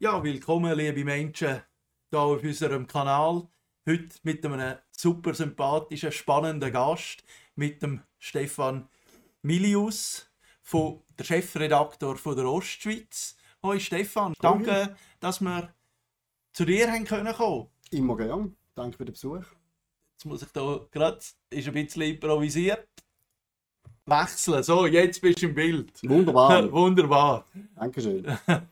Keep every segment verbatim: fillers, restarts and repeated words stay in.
Ja, willkommen, liebe Menschen, hier auf unserem Kanal. Heute mit einem super sympathischen, spannenden Gast, mit dem Stefan Milius, von der Chefredaktor von der Ostschweiz. Hoi Stefan, danke, dass wir zu dir haben können kommen. Immer gern, danke für den Besuch. Jetzt muss ich da gerade, ist ein bisschen improvisiert, wechseln. So, jetzt bist du im Bild. Wunderbar. Wunderbar. Dankeschön.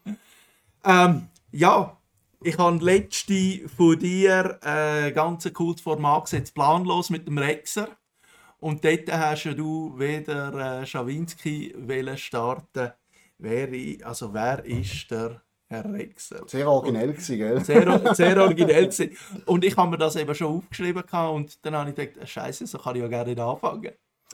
ähm, ja, ich habe letzte von dir ein äh, ganz cooles Format gesetzt, planlos mit dem Rexer. Und dort hast du wieder äh, Schawinski starten. Wer, also wer ist der Herr Rexer? Sehr originell gewesen, gell? Sehr, sehr originell gewesen. Und ich habe mir das eben schon aufgeschrieben und dann habe ich gedacht, Scheiße, so kann ich ja gerne nicht anfangen.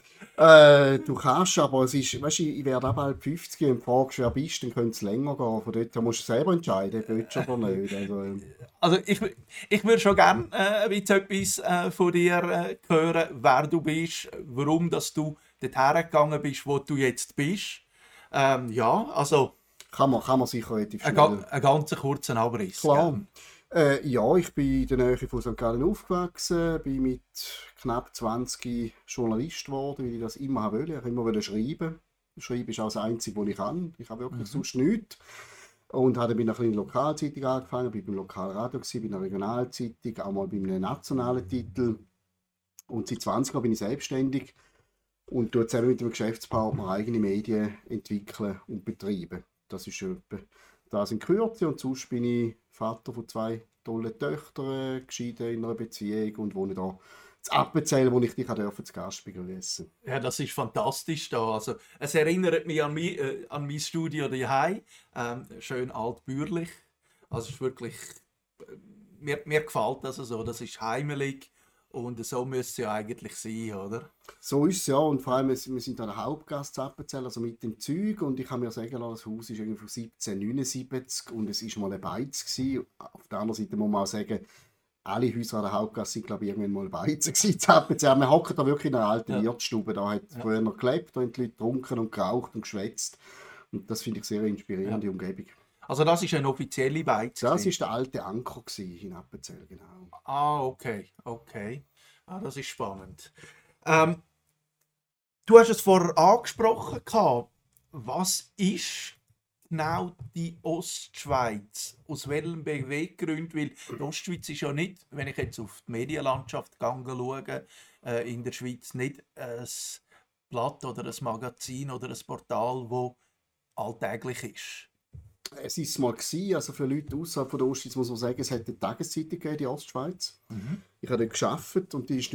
Äh, du kannst, aber es ist, weißt, ich werde auch bald fünfzig und fragst, wer bist, dann könnte es länger gehen. Von dort her musst du selber entscheiden, willst du oder nicht. Also, äh. also ich, ich würde schon gerne äh, ein bisschen etwas äh, von dir äh, hören, wer du bist, warum dass du dorthin gegangen bist, wo du jetzt bist. Ähm, ja, also... Kann man, kann man sicher relativ schnell. Ein, ein ganz kurzen Abriss. Klar. Äh, ja, ich bin in der Nähe von Sankt Gallen aufgewachsen, bin mit knapp zwanzig Journalist geworden, weil ich das immer wollte. Ich immer wollte schreiben. Schreiben ist auch das Einzige, was ich kann. Ich habe wirklich mhm. sonst nichts. Und habe dann bei einer kleinen Lokalzeitung angefangen, bin beim Lokalradio, bei einer Regionalzeitung, auch mal bei einem nationalen Titel. Und seit zwanzig Jahren bin ich selbstständig und tue zusammen mit einem Geschäftspartner eigene Medien entwickeln und betreiben. Das ist etwa das in Kürze. Und sonst bin ich Vater von zwei tollen Töchtern, geschieden in einer Beziehung und wohne hier in Appenzell, wo ich dich zu Gast begrüßen. Ja, das ist fantastisch da. Also, es erinnert mich an mein, äh, an mein Studio daheim. Ähm, schön altbürgerlich. Also es ist wirklich, äh, mir, mir gefällt das so. Das ist heimelig. Und so müsste es ja eigentlich sein, oder? So ist es ja. Und vor allem, wir sind an der Hauptgasse Appenzell, also mit dem Zeug. Und ich kann mir sagen, das Haus ist irgendwie von siebzehnhundertneunundsiebzig und es war mal ein Beiz gewesen. Auf der anderen Seite muss man auch sagen, alle Häuser an der Hauptgasse sind, glaube ich, irgendwann mal Beizen gewesen. Appenzell. Wir hocken da wirklich in einer alten ja. Wirtsstube. Da hat ja. früher noch gelebt, da haben die Leute getrunken und geraucht und geschwätzt. Und das finde ich sehr inspirierende ja. Umgebung. Also das ist eine offizielle Beiz? Das war der alte Anker in Appenzell, genau. Ah, okay, okay. Ah, das ist spannend. Ähm, du hast es vorher angesprochen. Was ist genau die Ostschweiz? Aus welchem Beweggrund? Weil die Ostschweiz ist ja nicht, wenn ich jetzt auf die Medienlandschaft schaue, äh, in der Schweiz nicht ein Blatt oder ein Magazin oder ein Portal, das alltäglich ist. Es war es mal gewesen, also für Leute außerhalb von der Ostschweiz muss man sagen, es hat eine Tageszeitung gegeben, die Ostschweiz. Mhm. Ich habe dort gearbeitet und die ist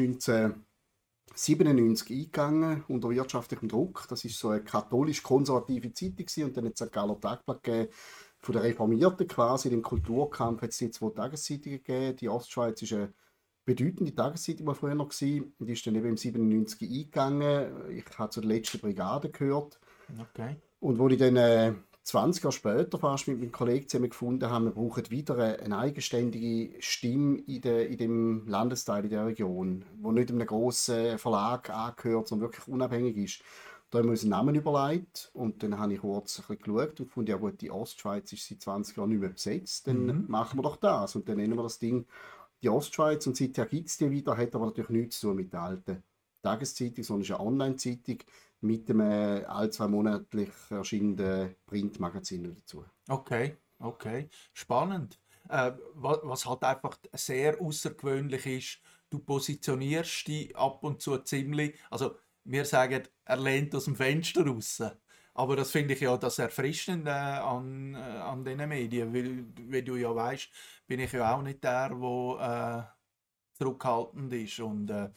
neunzehnhundertsiebenundneunzig eingegangen unter wirtschaftlichem Druck. Das war so eine katholisch-konservative Zeitung gewesen. Und dann hat es ein Galler Tagblatt gegeben, von den Reformierten quasi. In dem Kulturkampf hat es zwei Tageszeitungen gegeben. Die Ostschweiz ist eine bedeutende Tageszeitung, die früher noch war. Und die ist dann eben im siebenundneunzig eingegangen. Ich habe zur letzten Brigade gehört. Okay. Und wo ich dann äh, zwanzig Jahre später fast mit meinem Kollegen zusammen gefunden haben, wir brauchen wieder eine eigenständige Stimme in, de, in dem Landesteil, in der Region, wo nicht einem grossen Verlag angehört, sondern wirklich unabhängig ist. Da haben wir uns einen Namen überlegt und dann habe ich kurz ein bisschen geschaut und gefunden, ja gut, die Ostschweiz ist seit zwanzig Jahren nicht mehr besetzt, dann mhm. machen wir doch das. Und dann nennen wir das Ding die Ostschweiz und seither gibt es die wieder, hat aber natürlich nichts zu tun mit der alten Tageszeitung, sondern es ist eine Online-Zeitung mit einem äh, all zwei monatlich erscheinenden Printmagazin dazu. Okay, okay. Spannend. Äh, was, was halt einfach sehr außergewöhnlich ist, du positionierst dich ab und zu ziemlich, also wir sagen, er lehnt aus dem Fenster raus. Aber das finde ich ja das Erfrischende äh, an, äh, an diesen Medien, weil, wie du ja weißt, bin ich ja auch nicht der, der äh, zurückhaltend ist. Und äh,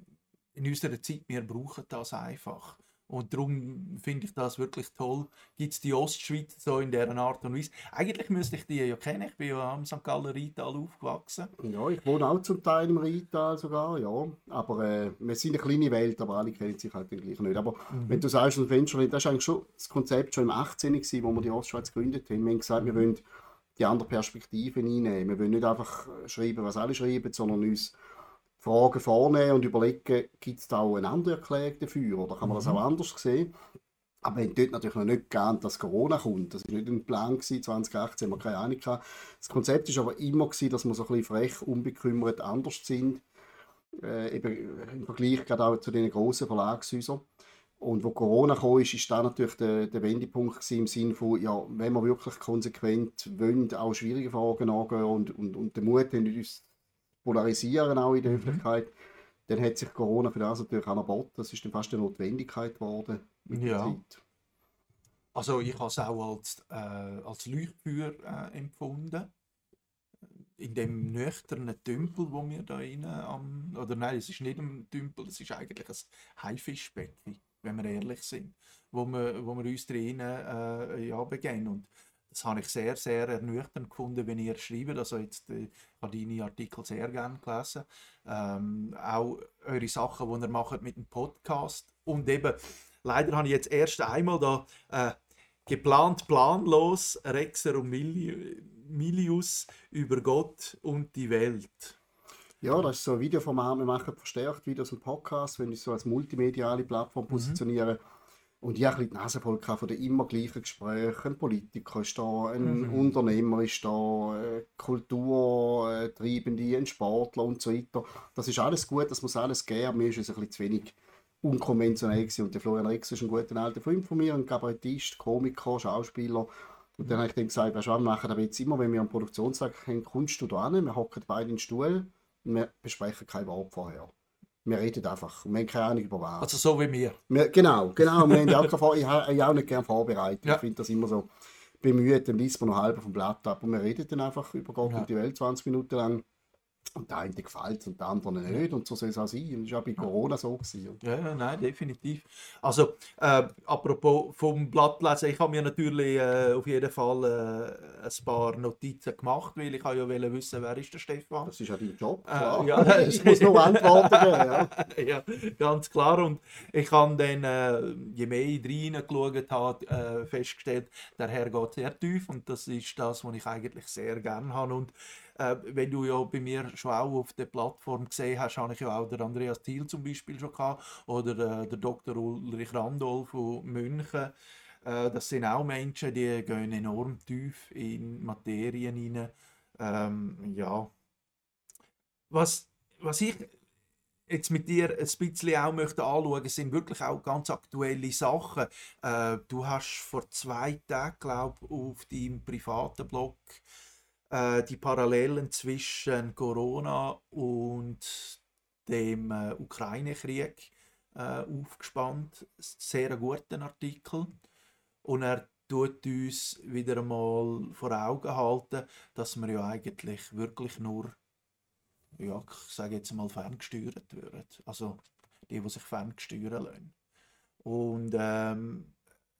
in unserer Zeit, wir brauchen das einfach. Und darum finde ich das wirklich toll. Gibt es die Ostschweiz so in dieser Art und Weise? Eigentlich müsste ich die ja kennen. Ich bin ja am Sankt Gallen Rheintal aufgewachsen. Ja, ich wohne auch zum Teil im Rheintal sogar, ja. Aber äh, wir sind eine kleine Welt, aber alle kennen sich halt gleich nicht. Aber mhm. wenn du sagst, ein Fenster, das war eigentlich schon das Konzept schon im achtzehnten gewesen, wo wir die Ostschweiz gegründet haben. Wir haben gesagt, wir wollen die andere Perspektive einnehmen. Wir wollen nicht einfach schreiben, was alle schreiben, sondern uns Fragen vornehmen und überlegen, gibt es da auch eine andere Erklärung dafür oder kann man das auch anders sehen? Aber wir haben dort natürlich noch nicht geahnt, dass Corona kommt. Das war nicht ein Plan gewesen. zwanzig achtzehn haben wir keine Ahnung gehabt. Das Konzept war aber immer gewesen, dass wir so ein bisschen frech, unbekümmert anders sind. Äh, eben im Vergleich gerade auch zu den grossen Verlagshäusern. Und wo Corona kam, ist, ist da natürlich der, der Wendepunkt gewesen, im Sinne von, ja, wenn wir wirklich konsequent wollen, auch schwierige Fragen angehen und, und, und den Mut haben, uns polarisieren auch in der Mhm. Öffentlichkeit, dann hat sich Corona für das natürlich auch erboten. Das ist dann fast eine Notwendigkeit geworden mit der Ja. Zeit. Also ich habe es auch als, äh, als Leuchtfeuer äh, empfunden. In dem nüchternen Tümpel, wo wir da rein am... Oder nein, es ist nicht ein Tümpel, es ist eigentlich ein Haifischbecken, wenn wir ehrlich sind, wo wir, wo wir uns drinnen äh, ja, begeben. Und das habe ich sehr, sehr ernüchternd gefunden, wenn ihr schreibt. Also jetzt, äh, ich habe deine Artikel sehr gerne gelesen. Ähm, auch eure Sachen, die ihr macht mit dem Podcast. Und eben, leider habe ich jetzt erst einmal da äh, geplant, planlos, Rexer und Mili Milius über Gott und die Welt. Ja, das ist so ein Videoformat. Wir machen verstärkt Videos und Podcasts, wenn wir uns so als multimediale Plattform positionieren. Und ich habe ein bisschen die Nase voll gehabt von den immer gleichen Gesprächen. Ein Politiker ist da, ein Mhm. Unternehmer ist da, äh, Kulturtreibende, ein Sportler und so weiter. Das ist alles gut, das muss alles geben, aber mir ist es ein bisschen zu wenig unkonventionell gewesen. Und der Florian Rex ist ein guter alter Freund von mir, ein Kabarettist, Komiker, Schauspieler. Und dann habe ich dann gesagt, weißt du, wir machen aber jetzt immer, wenn wir am Produktionstag haben, kommst du da hin, wir hocken beide in den Stuhl und wir besprechen kein Wort vorher. Wir reden einfach, wir haben keine Ahnung über was. Also so wie wir. Wir, genau, genau, wir haben ja auch, keine Vor- ich habe ich auch nicht gerne vorbereitet. Ja. Ich finde das immer so bemüht, dann liest man noch halb vom Blatt ab und wir reden dann einfach über Gott Ja. und die Welt zwanzig Minuten lang. Und der eine gefällt es und der andere nicht. Und so soll es auch sein. Und das war auch bei Corona so gewesen. Ja, ja, nein, definitiv. Also, äh, apropos vom Blattlesen, ich habe mir natürlich äh, auf jeden Fall äh, ein paar Notizen gemacht, weil ich ja wollte wissen, wer ist der Stefan. Das ist ja dein Job, Äh, klar. ja, Ich muss nur Antworten geben. Ja. ja, ganz klar. Und ich habe dann, äh, je mehr ich reingeschaut habe, äh, festgestellt, der Herr geht sehr tief und das ist das, was ich eigentlich sehr gerne habe. Und äh, wenn du ja bei mir schon auch auf der Plattform gesehen hast, habe ich ja auch den Andreas Thiel zum Beispiel schon gehabt oder äh, der Doktor Ulrich Randolph von München. Äh, das sind auch Menschen, die gehen enorm tief in Materien hinein. Ähm, ja. Was, was ich jetzt mit dir ein bisschen auch möchte anschauen, sind wirklich auch ganz aktuelle Sachen. Äh, du hast vor zwei Tagen, glaube ich, auf deinem privaten Blog äh, die Parallelen zwischen Corona und dem äh, Ukraine-Krieg äh, aufgespannt. Sehr guten Artikel. Und er tut uns wieder einmal vor Augen halten, dass wir ja eigentlich wirklich nur, ja, ich sage jetzt mal, ferngesteuert werden. Also die, die sich ferngesteuern lassen. Und ähm,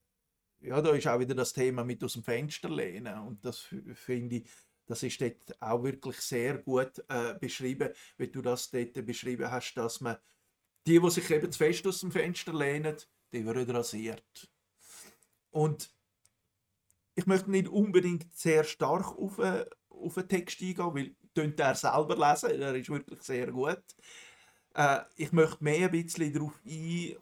ja, da ist auch wieder das Thema mit aus dem Fenster lehnen. Und das f- finde ich, das ist dort auch wirklich sehr gut äh, beschrieben, wie du das dort beschrieben hast, dass man die, die sich eben zu fest aus dem Fenster lehnen, die werden rasiert. Und ich möchte nicht unbedingt sehr stark auf, äh, auf den Text eingehen, weil könnt er selber lesen, er ist wirklich sehr gut. Äh, ich möchte mehr ein bisschen darauf ein,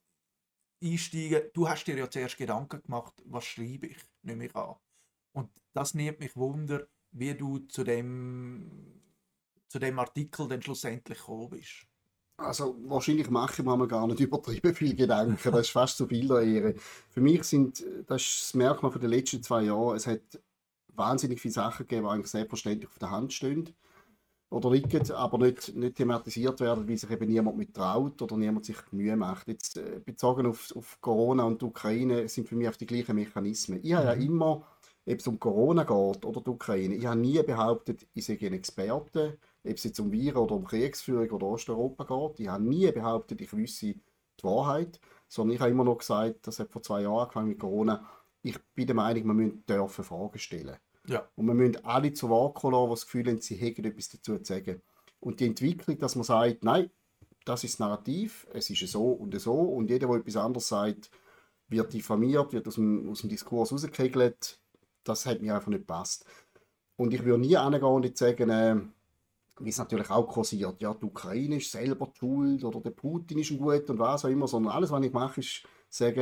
einsteigen. Du hast dir ja zuerst Gedanken gemacht, was schreibe ich, nehme ich an. Und das nimmt mich Wunder, wie du zu dem, zu dem Artikel dann schlussendlich gekommen bist. Also wahrscheinlich mache ich mir gar nicht übertrieben viel Gedanken. Das ist fast zu viel der Ehre. Für mich sind, das ist das Merkmal von den letzten zwei Jahren, es hat wahnsinnig viele Sachen gegeben, die eigentlich selbstverständlich auf der Hand stehen oder liegen, aber nicht, nicht thematisiert werden, weil sich eben niemand mit traut oder niemand sich Mühe macht. Jetzt äh, bezogen auf, auf Corona und die Ukraine sind für mich auf die gleichen Mechanismen. Ich habe ja immer, ob es um Corona geht oder die Ukraine, ich habe nie behauptet, ich sei ein Experte, ob es jetzt um Viren oder um Kriegsführung oder Osteuropa geht. Ich habe nie behauptet, ich wüsste die Wahrheit, sondern ich habe immer noch gesagt, das hat vor zwei Jahren angefangen mit Corona, ich bin der Meinung, wir müssen dürfen Fragen stellen. Ja. Und wir müssen alle zu Wort kommen lassen, die das Gefühl haben, sie hätten etwas dazu zu sagen. Und die Entwicklung, dass man sagt, nein, das ist das Narrativ, es ist so und so, und jeder, der etwas anderes sagt, wird diffamiert, wird aus dem, aus dem Diskurs rausgekegelt, das hat mir einfach nicht gepasst. Und ich würde nie hingehen und jetzt sagen, äh, wie es natürlich auch kursiert, ja, die Ukraine ist selber die schuld oder der Putin ist ein gut und was auch immer, sondern alles, was ich mache, ist sagen,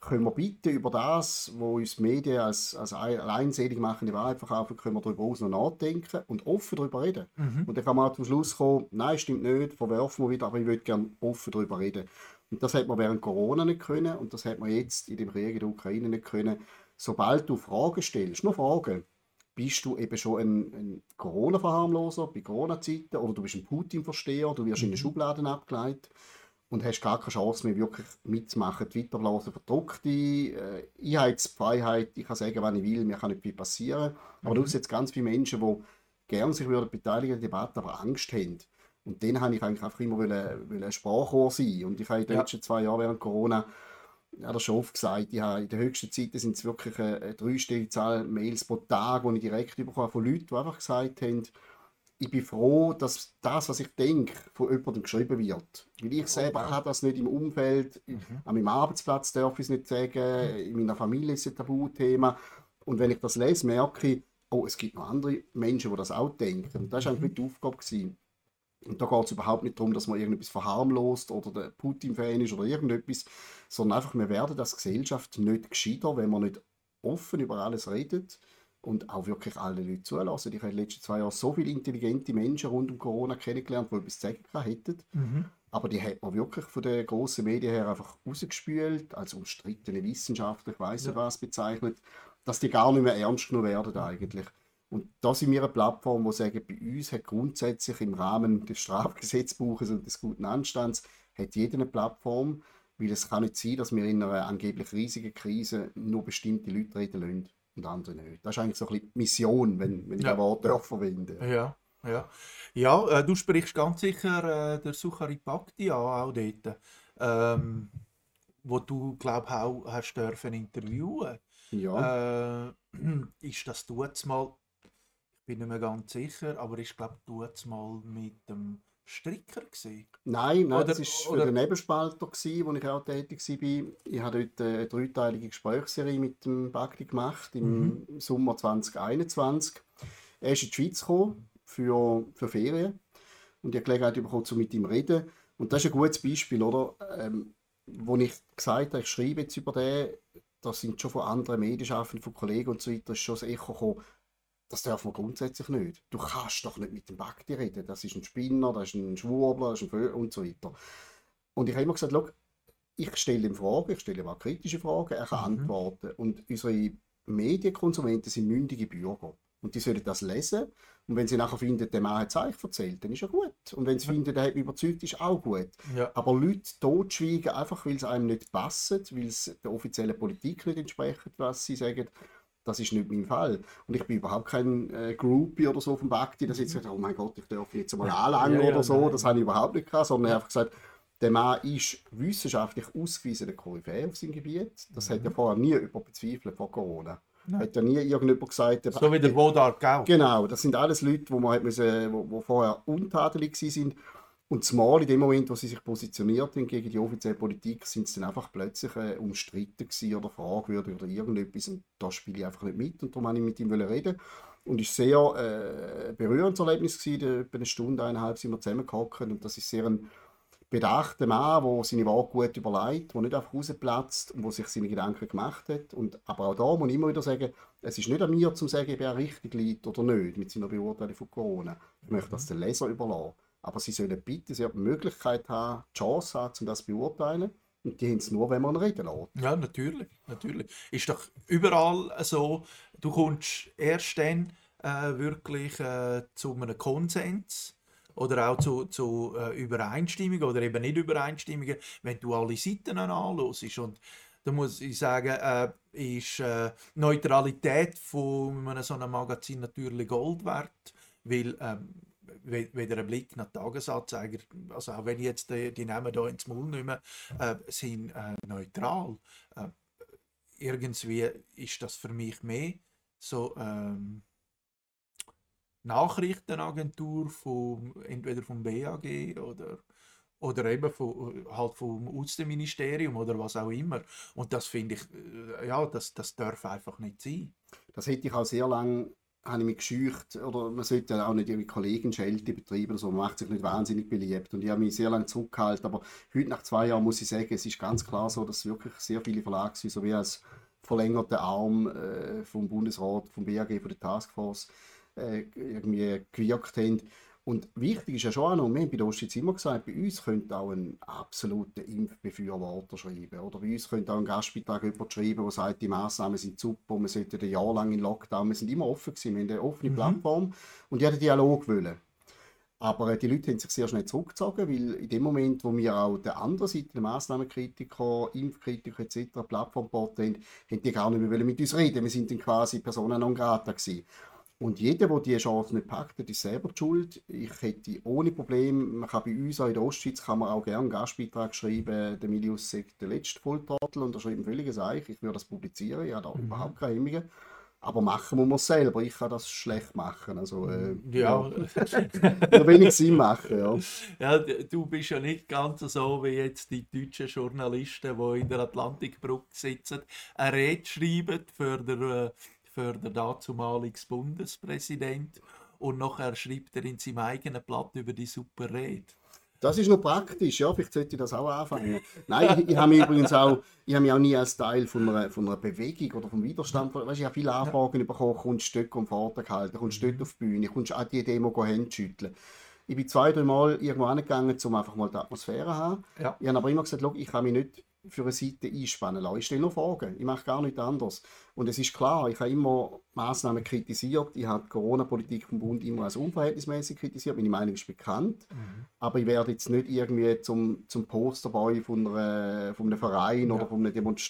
können wir bitte über das, was uns die Medien als, als alleinselig machende Wahrheit verkaufen, können wir darüber aus noch nachdenken und offen darüber reden. Mhm. Und dann kann man auch zum Schluss kommen, nein, stimmt nicht, verwerfen wir wieder, aber ich würde gerne offen darüber reden. Und das hat man während Corona nicht können und das hat man jetzt in dem Krieg in der Ukraine nicht können. Sobald du Fragen stellst, nur Fragen, bist du eben schon ein, ein Corona-Verharmloser bei Corona-Zeiten oder du bist ein Putin-Versteher, du wirst in den Schubladen abgeleitet und hast gar keine Chance mehr, wirklich mitzumachen. Die Twitter-Blase verdruckt dich, äh, Einheitsfreiheit, ich kann sagen, was ich will, mir kann nicht viel passieren. Aber Mhm. du hast jetzt ganz viele Menschen, die gerne sich würden beteiligen an der Debatte, aber Angst haben. Und dann wollte ich eigentlich einfach immer wollen, wollen ein Sprachrohr sein. Und ich habe in den Ja. letzten zwei Jahren während Corona, ja, das schon oft gesagt, ich habe in der höchsten Zeit sind es wirklich eine, eine dreistellige Zahl Mails pro Tag, die ich direkt bekomme von Leuten, die einfach gesagt haben, ich bin froh, dass das, was ich denke, von jemandem geschrieben wird. Weil ich selber wow. habe das nicht im Umfeld, Mhm. an meinem Arbeitsplatz darf ich es nicht sagen, in meiner Familie ist es ein Tabuthema. Und wenn ich das lese, merke ich, oh, es gibt noch andere Menschen, die das auch denken. Und das war eigentlich die Aufgabe gewesen. Und da geht es überhaupt nicht darum, dass man irgendetwas verharmlost oder der Putin-Fan ist oder irgendetwas, sondern einfach, wir werden als Gesellschaft nicht gescheiter, wenn wir nicht offen über alles redet und auch wirklich alle Leute zulassen. Ich habe in den letzten zwei Jahren so viele intelligente Menschen rund um Corona kennengelernt, die etwas zu sagen hätten. Mhm. Aber die hat man wirklich von den grossen Medien her einfach rausgespült, als umstrittene Wissenschaftler, ich weiss nicht Ja. was bezeichnet, dass die gar nicht mehr ernst genommen werden eigentlich. Und da sind wir eine Plattform, die sagen, bei uns hat grundsätzlich im Rahmen des Strafgesetzbuches und des guten Anstands hat jeder eine Plattform, weil es kann nicht sein, dass wir in einer angeblich riesigen Krise nur bestimmte Leute reden lassen und andere nicht. Das ist eigentlich so ein bisschen die Mission, wenn, wenn ich Ja. das Wort darf verwenden. Ja, ja. Ja, äh, du sprichst ganz sicher äh, der Suchari Bhakti an, auch dort, ähm, wo du, glaube ich, auch hast dürfen interviewen. Ja. Äh, ist das du's mal, ich bin nicht mehr ganz sicher, aber ist, glaube ich, du's mal mit dem Stricker gewesen? Nein, nein, Oder, das war für oder, den Nebelspalter, gewesen, wo ich auch tätig war. Ich habe dort eine dreiteilige Gesprächsserie mit dem Bakti gemacht mhm. im Sommer zwanzig einundzwanzig. Er ist in die Schweiz gekommen für, für Ferien und ich habe die Gelegenheit bekommen, um mit ihm zu reden. Und das ist ein gutes Beispiel, oder? Ähm, wo ich gesagt habe, ich schreibe jetzt über den, da sind schon von anderen Medienschaffenden, von Kollegen und so weiter, ist schon das Echo gekommen, das darf man grundsätzlich nicht. Du kannst doch nicht mit dem Bakti reden. Das ist ein Spinner, das ist ein Schwurbler, das ist ein Vögel und so weiter. Und ich habe immer gesagt, schau, ich stelle ihm Fragen, ich stelle ihm auch kritische Fragen, er kann Mhm. antworten. Und unsere Medienkonsumenten sind mündige Bürger. Und die sollen das lesen. Und wenn sie nachher finden, der Mann hat es eigentlich erzählt, dann ist er gut. Und wenn sie finden, der hat mich überzeugt, ist auch gut. Ja. Aber Leute totschweigen, einfach weil es einem nicht passt, weil es der offiziellen Politik nicht entspricht, was sie sagen, das ist nicht mein Fall. Und ich bin überhaupt kein äh, Groupie oder so vom Bakti, dass ich jetzt sage, oh mein Gott, ich darf ihn jetzt mal anlangen Ja, ja, oder so. nein. Das habe ich überhaupt nicht gehabt, sondern ich habe einfach gesagt, der Mann ist wissenschaftlich ausgewiesener Koryphäe auf seinem Gebiet. Das hat ja vorher nie jemand bezweifelt vor Corona. Nein. Hat ja nie irgendjemand gesagt, der So wie der Wodark auch. Genau, das sind alles Leute, wo, man hat müssen, wo, wo vorher untadelig waren. Und zumal in dem Moment, wo sie sich positioniert haben gegen die offizielle Politik, sind sie dann einfach plötzlich äh, umstritten gewesen oder fragwürdig oder irgendetwas. Und da spiele ich einfach nicht mit. Und darum wollte ich mit ihm reden. Und es war sehr äh, ein berührendes Erlebnis gewesen. Etwa eine Stunde, eineinhalb sind wir zusammengehockt. Und das ist sehr ein bedachter Mann, der seine Worte gut überlegt, der nicht einfach rausplatzt und der sich seine Gedanken gemacht hat. Und, aber auch da muss ich immer wieder sagen, es ist nicht an mir, zu sagen, ob er richtig liegt oder nicht mit seiner Beurteilung von Corona. Ich möchte das den Leser überlassen. Aber sie sollen bitte, sie haben die Möglichkeit haben, die Chance haben, um das zu beurteilen. Und die haben es nur, wenn man ihn reden lässt. Ja, natürlich, natürlich. Ist doch überall so, du kommst erst dann äh, wirklich äh, zu einem Konsens oder auch zu, zu äh, Übereinstimmungen oder eben nicht Übereinstimmungen, wenn du alle Seiten anschaust. Und da muss ich sagen, äh, ist äh, Neutralität von einem so einem Magazin natürlich Gold wert, weil ähm, weder ein Blick nach Tagesanzeiger, also auch wenn ich jetzt die, die Namen hier ins Maul nehme, äh, sind äh, neutral. Äh, irgendwie ist das für mich mehr so ähm, Nachrichtenagentur vom, entweder vom B A G oder, oder eben von, halt vom Außenministerium oder was auch immer. Und das finde ich, äh, ja, das, das darf einfach nicht sein. Das hätte ich auch sehr lange habe ich mich gescheucht, oder man sollte ja auch nicht ihre Kollegen Schelte betreiben oder so, man macht sich nicht wahnsinnig beliebt. Und ich habe mich sehr lange zurückgehalten, aber heute nach zwei Jahren muss ich sagen, es ist ganz klar so, dass wirklich sehr viele Verlagshäuser wie als verlängerter Arm äh, vom Bundesrat, vom B A G, von der Taskforce äh, irgendwie gewirkt haben. Und wichtig ist ja schon auch noch, wir haben bei der Ostschweiz immer gesagt, bei uns könnte auch ein absoluter Impfbefürworter schreiben. Oder bei uns könnte auch ein Gastbeitrag jemand schreiben, der sagt, die Massnahmen sind super, wir sollten ein Jahr lang in Lockdown. Wir sind immer offen gewesen, wir haben eine offene Mhm. Plattform und ich hatte Dialog wollen. Aber äh, die Leute haben sich sehr schnell zurückgezogen, weil in dem Moment, wo wir auch der anderen Seite, die Massnahmenkritiker, Impfkritiker et cetera, Plattform gebaut haben, haben die gar nicht mehr wollen mit uns reden. Wir sind dann quasi Persona non grata gewesen. Und jeder, der diese Chance nicht packt, hat, ist selber die schuld. Ich hätte ohne Probleme, man kann bei uns auch in der Ostschweiz kann man auch gerne einen Gastbeitrag schreiben, der Milius sagt der letzte Volltrottel und er schreibt ein völliges Eich. Ich würde das publizieren, ich habe da Mhm. überhaupt keine Hemmungen. Aber machen muss man es selber, ich kann das schlecht machen. Also, äh, Ja. ja, wenig Sinn machen, ja. Ja, d- du bist ja nicht ganz so wie jetzt die deutschen Journalisten, die in der Atlantikbrücke sitzen, eine Rede schreiben für den, äh, für den dazumaligen Bundespräsident und nachher schreibt er in seinem eigenen Blatt über die super Rede. Das ist noch praktisch, ja, vielleicht sollte ich das auch anfangen. Nein, ich, ich habe mich übrigens auch, ich habe mich auch nie als Teil von einer, von einer Bewegung oder vom Widerstand, weißt, ich habe viele Anfragen bekommen, kommst du dort am Vortrag halten, kommst du dort auf die Bühne, kommst du an die Demo Hände schütteln. Ich bin zwei, drei Mal irgendwo angegangen, um einfach mal die Atmosphäre zu haben. Ja. Ich habe aber immer gesagt, schau, ich kann mich nicht für eine Seite einspannen lassen. Ich stelle nur Fragen, ich mache gar nichts anderes. Und es ist klar, ich habe immer Massnahmen kritisiert, ich habe die Corona-Politik vom Bund immer als unverhältnismäßig kritisiert, meine Meinung ist bekannt. Mhm. Aber ich werde jetzt nicht irgendwie zum, zum Posterboy von, einer, von einem Verein Ja. oder von einem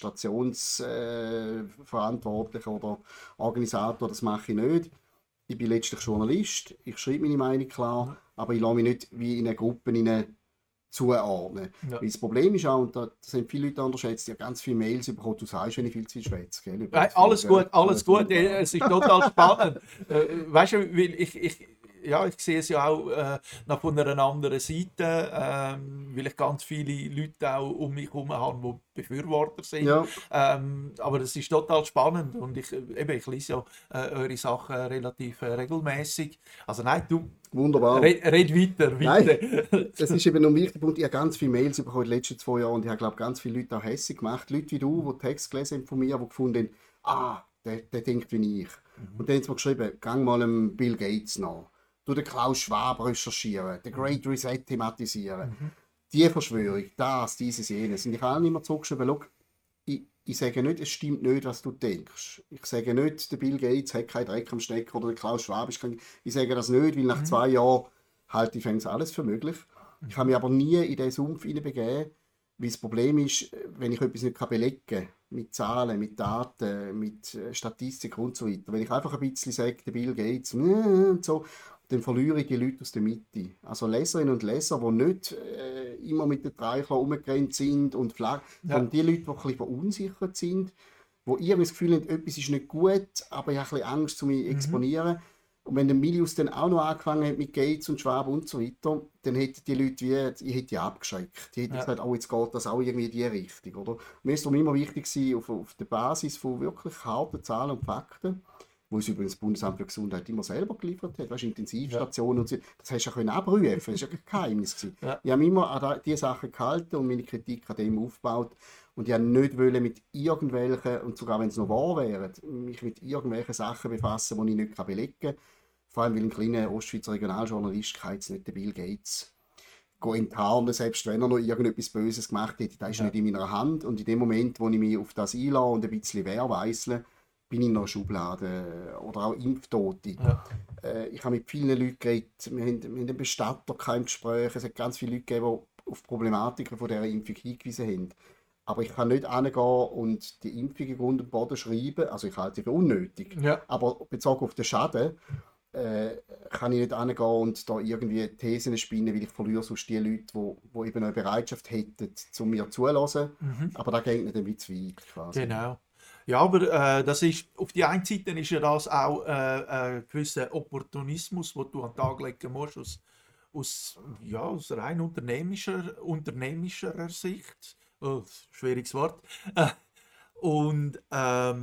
Demonstrationsverantwortlichen äh, oder Organisator, das mache ich nicht. Ich bin letztlich Journalist, ich schreibe meine Meinung klar, Ja. aber ich lasse mich nicht wie in eine Gruppe hinein zuordnen. Ja. Weil das Problem ist auch, und das haben viele Leute unterschätzt, ich habe ganz viele Mails bekommen, du sagst, wenn ich viel zu viel schwätze. Gell? Über Nein, das alles Film, gut, gell? alles gut. wunderbar. Es ist total spannend. äh, weißt du, weil ich, ich, ja, ich sehe es ja auch äh, noch von einer anderen Seite, ähm, weil ich ganz viele Leute auch um mich herum habe, die Befürworter sind. Ja, Ähm, aber es ist total spannend und ich, äh, eben, ich lese ja äh, eure Sachen relativ äh, regelmäßig. Also nein, du wunderbar. red, red weiter, Nein, weiter. das ist eben noch ein wichtiger Punkt. Ich habe ganz viele Mails bekommen in den letzten zwei Jahren und ich habe, glaube ganz viele Leute auch hässlich gemacht. Leute wie du, die Text gelesen haben von mir, die gefunden haben, ah, der, der denkt wie ich. Und dann haben sie mir geschrieben, gang mal dem Bill Gates nach. Du den Klaus Schwab recherchieren, den Great Reset thematisieren. Mhm. Die Verschwörung, das, dieses, jenes. Und ich habe immer zurückgeschrieben, schau, ich, ich sage nicht, es stimmt nicht, was du denkst. Ich sage nicht, der Bill Gates hat keinen Dreck am Stecken oder der Klaus Schwab ist kein... Ich sage das nicht, weil nach Mhm. zwei Jahren halte ich fängs alles für möglich. Ich habe mich aber nie in diesen Sumpf hineinbegeben, weil das Problem ist, wenn ich etwas nicht belegen kann, mit Zahlen, mit Daten, mit äh, Statistik und so weiter. Wenn ich einfach ein bisschen sage, der Bill Gates äh, und so, dann verliere ich die Leute aus der Mitte. Also Leserinnen und Leser, die nicht äh, immer mit den Treichlern rumgerannt sind und Flaggen, Ja. sondern die Leute, die ein bisschen verunsichert sind, die irgendwie das Gefühl haben, etwas ist nicht gut, aber ich habe ein bisschen Angst, zu mich Mhm. exponieren. Und wenn der Milius dann auch noch angefangen hat mit Gates und Schwab und so weiter, dann hätten die Leute wie, ich hätte die abgeschreckt. Die hätten Ja. gesagt, oh, jetzt geht das auch irgendwie in die Richtung. Oder? Mir ist darum immer wichtig gewesen, auf, auf der Basis von wirklich harten Zahlen und Fakten, wo es übrigens das Bundesamt für Gesundheit immer selber geliefert hat, weißt, Intensivstationen und so, das hast du ja können abprüfen, das war ja kein Geheimnis gewesen. Ja. Ich habe mich immer an diese Sachen gehalten und meine Kritik an dem aufgebaut. Und ich wollte nicht wollen mit irgendwelchen, und sogar wenn es noch wahr wäre, mich mit irgendwelchen Sachen befassen, die ich nicht belegen kann. Vor allem, weil ein kleiner Ostschweizer Regionaljournalist kann jetzt nicht den Bill Gates enttarnen, selbst wenn er noch irgendetwas Böses gemacht hätte. Das ist Ja. nicht in meiner Hand. Und in dem Moment, wo ich mich auf das einlasse und ein bisschen wehrweissle, bin ich in einer Schublade. Oder auch Impftote. Ja. Äh, ich habe mit vielen Leuten geredet, wir haben, wir haben einen Bestatter im Gespräch, es hat ganz viele Leute gegeben, die auf die Problematiken von dieser Impfung hingewiesen haben. Aber ich kann nicht hingehen und die Impfung in Grund und Boden schreiben, also ich halte sie für unnötig. Ja. Aber bezogen auf den Schaden äh, kann ich nicht hingehen und da irgendwie Thesen spinnen, weil ich verliere sonst die Leute, die, die eben eine Bereitschaft hätten, zu mir zuzulassen. Mhm. Aber da geht nicht ein bisschen weit quasi. Genau. Ja, aber äh, das ist, auf die einen Seite ist ja das auch äh, ein gewisser Opportunismus, den du an den Tag legen musst, aus, aus, ja, aus rein unternehmischer, unternehmischer Sicht. Oh, schwieriges Wort. Und ähm,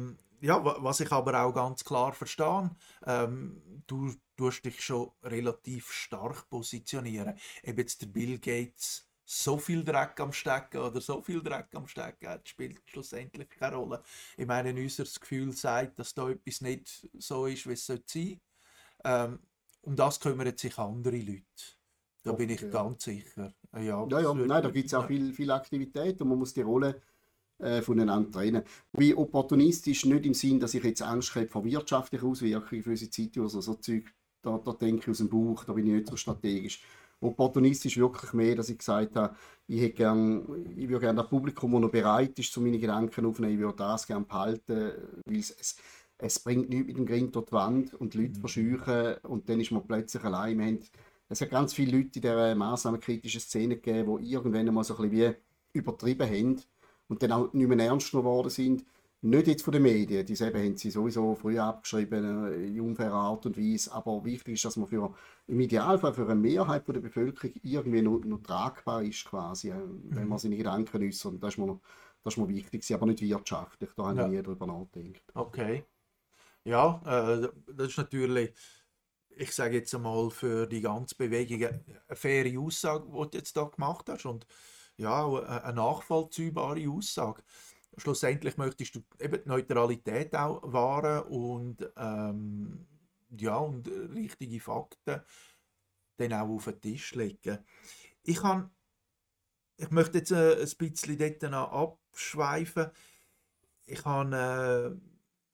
ja, wa- was ich aber auch ganz klar verstehe, ähm, du tust dich schon relativ stark positionieren. Ob jetzt der Bill Gates so viel Dreck am Stecken oder so viel Dreck am Stecken hat, spielt schlussendlich keine Rolle. Ich meine, unser Gefühl sagt, dass da etwas nicht so ist, wie es sein sollte. Ähm, um das kümmern sich andere Leute. Da bin Oft, ich ja. ganz sicher. Ja, Ja, das ja, nein, da würde, gibt es auch ja. viel, viel Aktivität und man muss die Rolle äh, voneinander trennen. Wie opportunistisch nicht im Sinn, dass ich jetzt Angst habe vor wirtschaftlichen Auswirkungen für unsere Zeit oder so, so Zeug, da, da denke ich aus dem Bauch, da bin ich nicht so strategisch. Opportunistisch wirklich mehr, dass ich gesagt habe, ich hätte gern, ich würde gerne das Publikum, das noch bereit ist, zu meine Gedanken aufzunehmen, ich würde das gerne behalten, weil es, es, es bringt nichts mit dem Grind durch die Wand und die Leute Mhm. verscheuchen und dann ist man plötzlich allein. Wir haben, es hat ganz viele Leute in dieser massnahmenkritischen Szene gegeben, die irgendwann einmal so ein bisschen wie übertrieben haben und dann auch nicht mehr ernst genommen worden sind. Nicht jetzt von den Medien, die selber haben sie sowieso früher abgeschrieben, äh, in unfairer Art und Weise, aber wichtig ist, dass man für, im Idealfall für eine Mehrheit von der Bevölkerung irgendwie noch, noch tragbar ist, quasi, äh, wenn man Mhm. seine Gedanken äußert. Das ist mir, das ist mir wichtig, aber nicht wirtschaftlich, da habe ich Ja, nie drüber nachgedacht. okay. Ja, äh, das ist natürlich, ich sage jetzt einmal, für die ganze Bewegung eine faire Aussage, die du jetzt da gemacht hast. Und ja, auch eine eine nachvollziehbare Aussage. Schlussendlich möchtest du eben die Neutralität auch wahren und, ähm, ja, und richtige Fakten dann auch auf den Tisch legen. Ich, kann, ich möchte jetzt äh, ein bisschen dort noch abschweifen. Ich habe äh, eine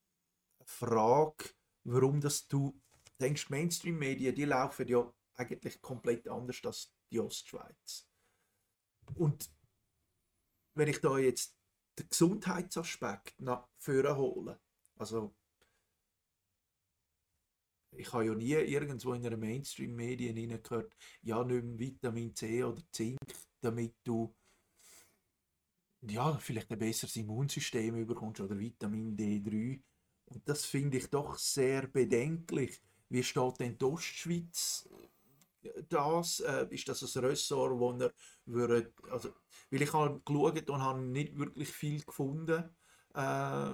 Frage, warum das du denkst, Mainstream-Medien, die laufen ja eigentlich komplett anders als die Ostschweiz. Und wenn ich da jetzt den Gesundheitsaspekt nach vorne hole, also ich habe ja nie irgendwo in einer Mainstream-Medien gehört, ja, nimm Vitamin C oder Zink, damit du ja, vielleicht ein besseres Immunsystem bekommst oder Vitamin D drei. Und das finde ich doch sehr bedenklich. Wie steht denn die Ostschweiz das? Äh, ist das ein Ressort, wo er würde, also, weil ich habe geschaut und habe nicht wirklich viel gefunden. Äh,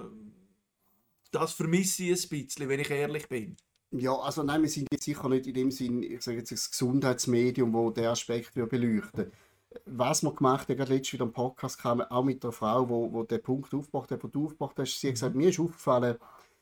das vermisse ich ein bisschen, wenn ich ehrlich bin. Ja, also nein, wir sind jetzt sicher nicht in dem Sinn, ich sage jetzt, das Gesundheitsmedium, wo der Aspekt wir beleuchten. Was wir gemacht haben, gerade letztens wieder im Podcast kam, auch mit der Frau, wo, wo der Punkt aufgebracht hat, wo du aufgebracht hast, sie hat gesagt, Mhm. mir ist aufgefallen,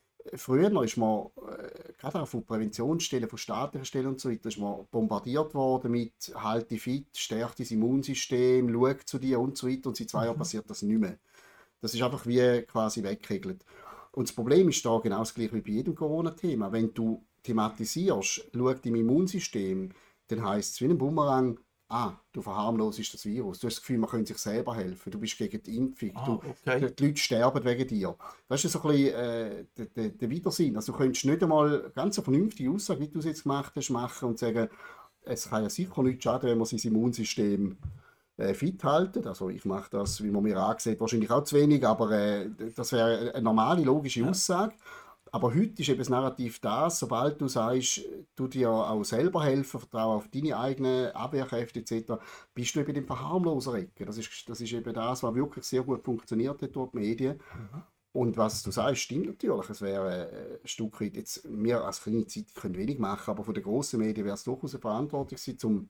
früher ist man, äh, gerade auch von Präventionsstellen, von staatlichen Stellen und so weiter, ist man bombardiert worden mit «Halt dich fit, stärk dein Immunsystem, schau zu dir» und so weiter. Und seit zwei Jahren Mhm. passiert das nicht mehr. Das ist einfach wie quasi weggekegelt. Und das Problem ist da genau das gleiche wie bei jedem Corona-Thema. Wenn du thematisierst, schau dein Immunsystem, dann heisst es wie ein Bumerang, ah, du verharmlosest das Virus. Du hast das Gefühl, man könnte sich selber helfen. Du bist gegen die Impfung. Ah, Du, die okay. Leute sterben wegen dir. Das ist so ein bisschen äh, der, der, der Widersinn. Also du könntest nicht einmal ganz eine vernünftige Aussage, wie du es jetzt gemacht hast, machen und sagen, es kann ja sicher nicht schaden, wenn man sein Immunsystem äh, fit halten. Also ich mache das, wie man mir ansieht, wahrscheinlich auch zu wenig, aber äh, das wäre eine normale, logische Ja. Aussage. Aber heute ist eben das Narrativ das, sobald du sagst, du dir auch selber helfen, vertraue auf deine eigenen Abwehrkräfte et cetera, bist du eben im Verharmloser-Ecke. Das ist, das ist eben das, was wirklich sehr gut funktioniert hat durch die Medien. Mhm. Und was du sagst, stimmt natürlich. Es wäre äh, ein Stück weit, jetzt, wir als kleine Zeit können wenig machen, aber von den grossen Medien wäre es durchaus eine Verantwortung gewesen, um,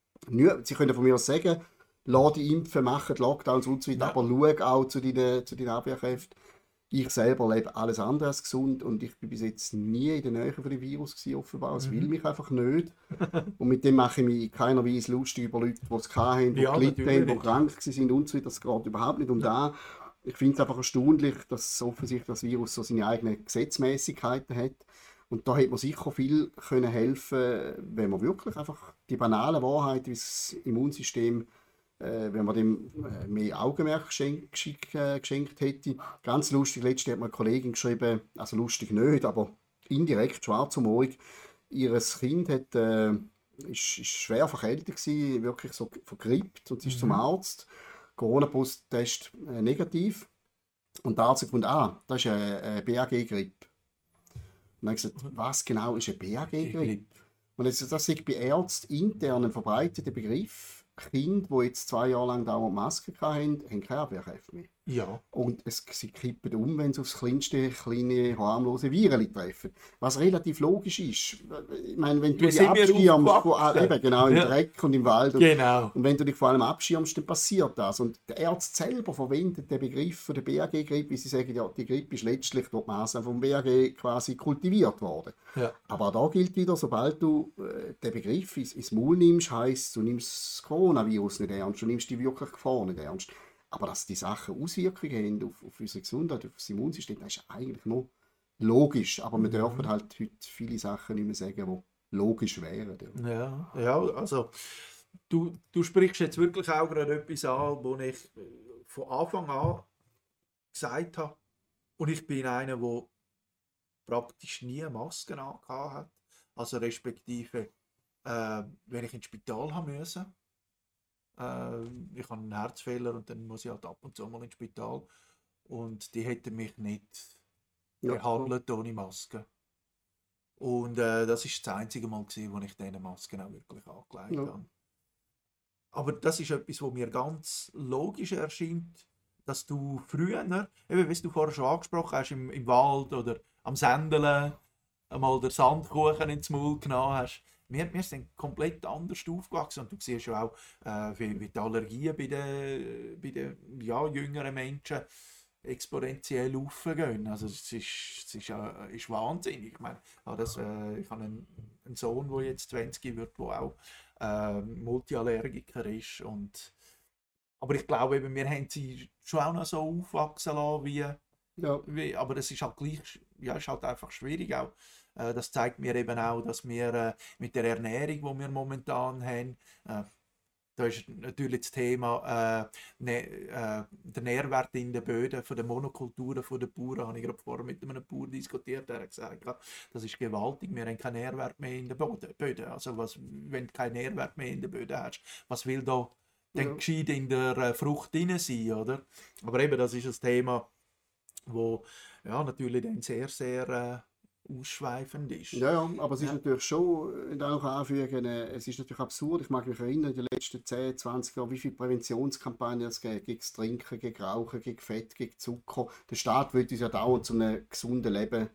sie können von mir aus sagen, lass dich impfen, machen Lockdowns und so weiter, Ja. aber schau auch zu deinen, zu deinen Abwehrkräften. Ich selber lebe alles andere als gesund und ich bin bis jetzt nie in der Nähe von dem Virus gewesen, offenbar. Es will Mhm. mich einfach nicht. Und mit dem mache ich mich in keiner Weise lustig über Leute, die es hatten, die Ja, gelitten natürlich haben, die nicht. krank sind und so weiter. Das geht überhaupt nicht um Ja. das. Ich finde es einfach erstaunlich, dass offensichtlich das Virus so seine eigenen Gesetzmäßigkeiten hat. Und da hätte man sicher viel können helfen, wenn man wirklich einfach die banale Wahrheit, wie das Immunsystem, äh, wenn man dem äh, mehr Augenmerk geschenkt, geschenkt, äh, geschenkt hätte. Ganz lustig, letztens hat mir eine Kollegin geschrieben, also lustig nicht, aber indirekt schwarzhumorig, ihr Kind hat, äh, ist, ist schwer verkältet gewesen, wirklich so vergrippt und sie ist zum Mhm. Arzt. Corona-Test äh, negativ. Und der Arzt hat gefunden, ah, das ist eine, eine B A G-Grippe. Und dann habe ich gesagt, was genau ist eine B A G-Grippe? Grippe. Und jetzt, das ist bei Ärzten intern ein verbreiteter Begriff. Kinder, die jetzt zwei Jahre lang dauernd Masken hatten, haben keine Abwehrkräfte mehr. Ja. Und es, sie kippen um, wenn sie aufs kleinste, kleine, harmlose Viren treffen. Was relativ logisch ist. Ich meine, wenn du Wie dich sind wir abschirmst, vor, ah, aufgewachsen? eben, genau, im Ja, Dreck und im Wald, und, genau. und wenn du dich vor allem abschirmst, dann passiert das. Und der Arzt selber verwendet den Begriff von der B A G-Grippe, wie sie sagen, ja, die Grippe ist letztlich durch die Maßnahmen vom B A G quasi kultiviert worden. Ja. Aber da gilt wieder, sobald du äh, den Begriff ins, ins Maul nimmst, heisst, du nimmst das Coronavirus nicht ernst, du nimmst die wirkliche Gefahr nicht ernst. Aber dass die Sachen Auswirkungen haben auf, auf unsere Gesundheit, auf das Immunsystem, das ist eigentlich nur logisch. Aber wir dürfen Mhm. halt heute viele Sachen nicht mehr sagen, die logisch wären. Ja. Ja, ja, also du, du sprichst jetzt wirklich auch gerade etwas an, wo ich äh, von Anfang an gesagt habe. Und ich bin einer, der praktisch nie Masken angehabt hat. Also respektive, äh, wenn ich ins Spital haben musste. Äh, ich habe einen Herzfehler und dann muss ich halt ab und zu mal ins Spital. Und die hätten mich nicht Ja. behandelt ohne Maske. Und äh, das ist das einzige Mal, gewesen, wo ich diese Masken auch wirklich angelegt Ja. habe. Aber das ist etwas, was mir ganz logisch erscheint, dass du früher, eben wie du vorher schon angesprochen hast, im, im Wald oder am Sendeln einmal den Sandkuchen ins Maul genommen hast. Wir, wir sind komplett anders aufgewachsen und du siehst ja auch, äh, wie, wie die Allergien bei den, bei den ja, jüngeren Menschen exponentiell aufgehen. Also es ist, es ist, äh, ist wahnsinnig. Ich meine, ja, das, äh, ich habe einen, einen Sohn, der jetzt zwanzig wird, der auch äh, Multiallergiker ist. Und, aber ich glaube, eben, wir haben sie schon auch noch so aufwachsen lassen, wie, Ja. wie, aber es ist halt gleich, ja, ist halt einfach schwierig auch. Äh, das zeigt mir eben auch, dass wir äh, mit der Ernährung, die wir momentan haben, äh, da ist natürlich das Thema äh, ne, äh, der Nährwert in den Böden von den Monokulturen von den Bauern. Habe ich gerade vorher mit einem Bauer diskutiert, der hat gesagt, ja, das ist gewaltig, wir haben keinen Nährwert mehr in den Boden- Böden. Also was, wenn du keinen Nährwert mehr in den Böden hast, was will da denn Ja. gescheit in der äh, Frucht drin sein, oder? Aber eben, das ist ein Thema, wo ja, natürlich dann sehr, sehr äh, ausschweifend ist. Ja, ja, aber es ist Ja. natürlich schon, äh, da auch anfügen, äh, es ist natürlich absurd. Ich mag mich erinnern, in den letzten zehn, zwanzig Jahren, wie viele Präventionskampagnen es gibt, gegen das Trinken, gegen Rauchen, gegen Fett, gegen Zucker. Der Staat will uns ja dauernd zu einem gesunden Leben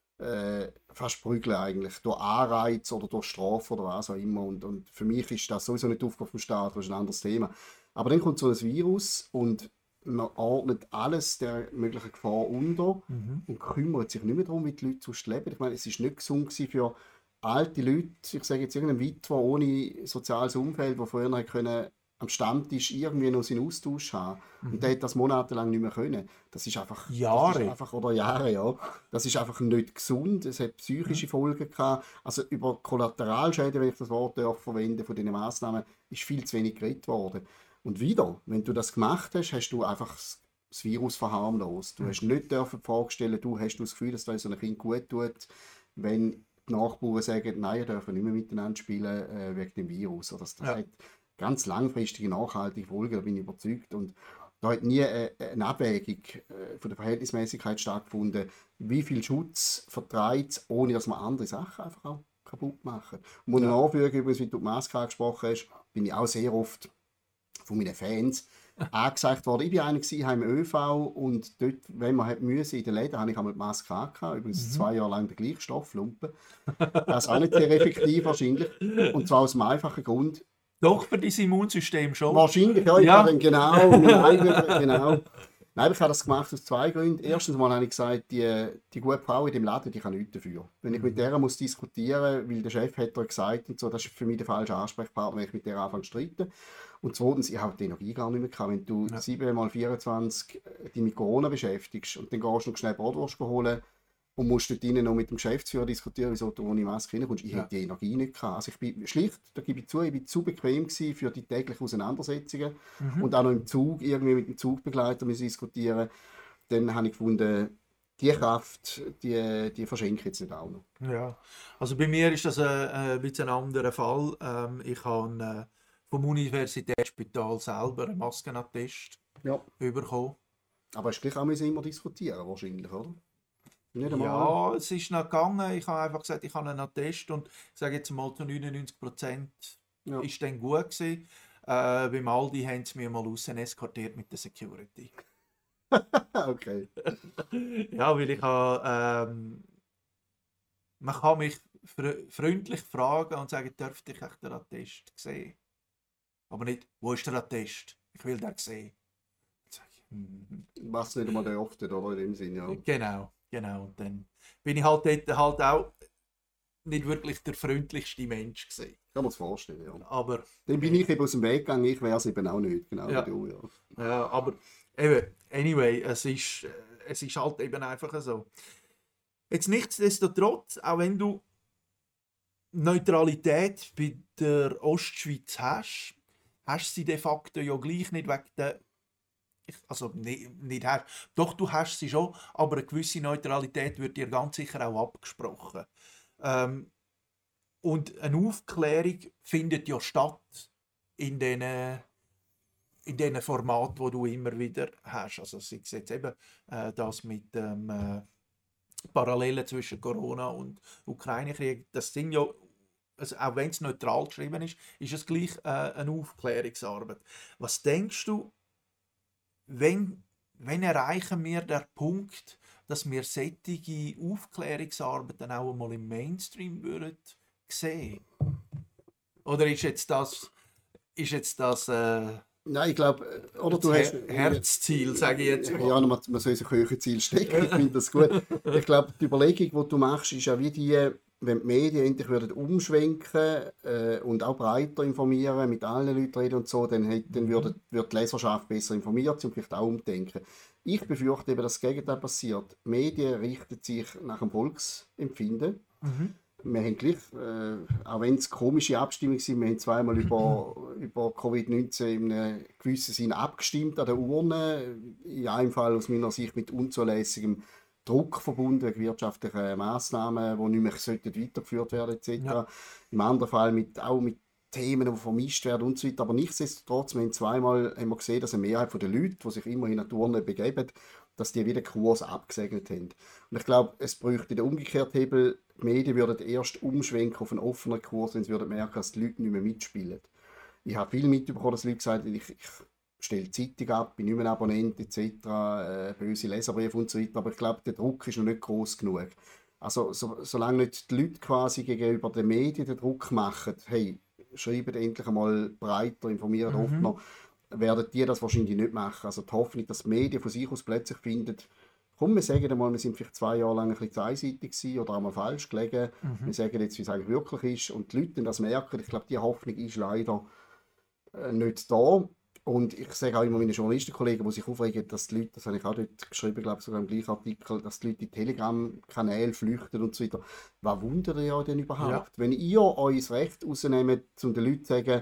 äh, fast prügeln eigentlich, durch Anreiz oder durch Strafe oder was auch immer. Und, und für mich ist das sowieso nicht die Aufgabe vom Staat, das ist ein anderes Thema. Aber dann kommt so ein Virus und man ordnet alles der möglichen Gefahr unter Mhm. und kümmert sich nicht mehr darum, wie die Leute sonst leben. Ich meine, es ist nicht gesund gewesen für alte Leute, ich sage jetzt irgendeinen Witwer ohne soziales Umfeld, der früher noch können am Stammtisch irgendwie noch seinen Austausch haben. Und der Mhm. hat das monatelang nicht mehr können. Das ist einfach, das ist Jahre. einfach, oder Jahre, ja. Das ist einfach nicht gesund. Es hat psychische Mhm. Folgen gehabt. Also über Kollateralschäden, wenn ich das Wort darf, verwende von diesen Massnahmen, ist viel zu wenig geredet worden. Und wieder, wenn du das gemacht hast, hast du einfach das das Virus verharmlost. Du hast Mhm. nicht dürfen die Frage stellen, du hast du das Gefühl, dass das so ein Kind gut tut, wenn die Nachbarn sagen, nein, ihr dürft nicht mehr miteinander spielen äh, wegen dem Virus. Oder das, das Ja. hat ganz langfristige, nachhaltige Folgen, da bin ich überzeugt. Und da hat nie äh, eine Abwägung äh, von der Verhältnismäßigkeit stattgefunden, wie viel Schutz vertreibt es, ohne dass man andere Sachen einfach auch kaputt machen. Und muss ich Ja. nachfügen, übrigens, wie du die Maske angesprochen hast, bin ich auch sehr oft von meinen Fans angesagt worden. Ich war einer gewesen, im ÖV und dort, wenn man hat müssen, in den Läden, habe ich einmal die Maske angehabt. Übrigens Mhm. zwei Jahre lang der gleiche Stofflumpen. Das ist auch nicht sehr effektiv wahrscheinlich. Und zwar aus dem einfachen Grund, Doch, für dein Immunsystem schon. wahrscheinlich, ja, ich Ja. habe dann genau, mein eigener, genau. Nein, ich habe das gemacht aus zwei Gründen. Erstens mal habe ich gesagt, die, die gute Frau in dem Laden, die kann nichts dafür. Wenn ich mit Mhm. der muss diskutieren, weil der Chef hat ihr gesagt und so, das ist für mich der falsche Ansprechpartner, wenn ich mit der anfange zu streiten. Und zweitens, ich habe die Energie gar nicht mehr gehabt. Wenn du Ja. sieben mal vierundzwanzig äh, dich mit Corona beschäftigst und dann gehst du noch schnell Bratwurst holen und musst dort drinnen noch mit dem Geschäftsführer diskutieren, wieso du ohne Maske reinkommst. Ich Ja. hätte die Energie nicht gehabt. Also ich bin schlicht, da gebe ich zu, ich bin zu bequem gewesen für die täglichen Auseinandersetzungen Mhm. und auch noch im Zug, irgendwie mit dem Zugbegleiter müssen diskutieren. Dann habe ich gefunden, die Kraft, die, die verschenke ich jetzt nicht auch noch. Ja, also bei mir ist das äh, äh, ein bisschen ein anderer Fall. Ähm, ich habe äh, vom Universitätsspital selber einen Maskenattest Ja. bekommen. Aber hast gleich auch müssen immer diskutieren, wahrscheinlich, oder? Nicht einmal. Ja, es ist noch gegangen. Ich habe einfach gesagt, ich habe einen Attest und ich sage jetzt mal zu neunundneunzig Prozent Ja. ist dann gut gewesen. Äh, beim Aldi haben sie mir mal raus eskortiert mit der Security. Okay. Ja, weil ich habe, ähm, man kann mich fr freundlich fragen und sagen, dürfte ich echt den Attest sehen? Aber nicht, wo ist der Attest? Ich will den sehen. Dann sage ich, hm, Was nicht einmal dürfte, oder? In dem Sinn, ja. genau, genau. Und dann bin ich halt dort halt auch nicht wirklich der freundlichste Mensch gewesen. Kann man sich vorstellen, ja. Aber, Dann bin ich eben aus dem Weg gegangen, ich wäre es eben auch nicht, genau Ja. wie du, ja. ja, aber eben, anyway, es ist, äh, es ist halt eben einfach so. Jetzt nichtsdestotrotz, auch wenn du Neutralität bei der Ostschweiz hast, hast du sie de facto ja gleich nicht wegen der, ich- also nicht, nicht hast, doch du hast sie schon, aber eine gewisse Neutralität wird dir ganz sicher auch abgesprochen. Ähm, und eine Aufklärung findet ja statt in den in den Format, wo du immer wieder hast. Also sei es jetzt eben äh, das mit dem äh, Parallelen zwischen Corona und Ukraine-Krieg, das sind ja, also auch wenn es neutral geschrieben ist, ist es gleich äh, eine Aufklärungsarbeit. Was denkst du, wenn, wenn erreichen wir den Punkt, dass wir solche Aufklärungsarbeiten auch einmal im Mainstream würden sehen? Oder ist jetzt das, ist jetzt das äh, Nein, ich glaube, oder das du hast... Her Herzziel, sage ich jetzt mal? Ja, man, man soll sich höhere Ziel stecken, ich finde das gut. Ich glaube, die Überlegung, die du machst, ist ja wie die, wenn die Medien endlich würden umschwenken äh, und auch breiter informieren, mit allen Leuten reden und so, dann, hat, dann würde, würde die Leserschaft besser informiert sein und vielleicht auch umdenken. Ich befürchte eben, dass das Gegenteil passiert. Die Medien richten sich nach dem Volksempfinden. Mhm. Wir haben gleich, äh, auch wenn es komische Abstimmungen sind, wir haben zweimal über, über Covid neunzehn in einem gewissen Sinn abgestimmt an der Urne. In einem Fall aus meiner Sicht mit unzulässigem Druck verbunden, wegen wirtschaftlichen Massnahmen, die nicht mehr sollten weitergeführt werden et cetera. Ja. Im anderen Fall mit, auch mit Themen, die vermischt werden und so weiter. Aber nichtsdestotrotz, wir haben zweimal haben wir gesehen, dass eine Mehrheit der Leute, die sich immerhin an die Urne begeben, dass die wieder Kurs abgesegnet haben. Und ich glaube, es bräuchte den umgekehrten Hebel. Die Medien würden erst umschwenken auf einen offenen Kurs, wenn sie würden merken, dass die Leute nicht mehr mitspielen. Ich habe viel mitbekommen, dass Leute gesagt haben, ich, ich stelle die Zeitung ab, bin nicht mehr ein Abonnent et cetera, äh, böse Leserbriefe und so weiter. Aber ich glaube, der Druck ist noch nicht groß genug. Also so, solange nicht die Leute quasi gegenüber den Medien den Druck machen, hey, schreibt endlich einmal breiter, informiert Mhm. offener, werden die das wahrscheinlich nicht machen. Also die Hoffnung, dass die Medien von sich aus plötzlich finden, komm, wir sagen einmal, wir sind vielleicht zwei Jahre lang ein bisschen zu einseitig gewesen oder einmal falsch gelegen. Mhm. Wir sagen jetzt, wie es eigentlich wirklich ist. Und die Leute dann das merken. Ich glaube, die Hoffnung ist leider äh, nicht da. Und ich sage auch immer meinen Journalistenkollegen, die sich aufregen, dass die Leute, das habe ich auch dort geschrieben, glaube ich, sogar im gleichen Artikel, dass die Leute in Telegram-Kanäle flüchten und so weiter. Was wundert ihr denn überhaupt? Ja. Wenn ihr euch das Recht rausnehmt, um den Leuten zu sagen,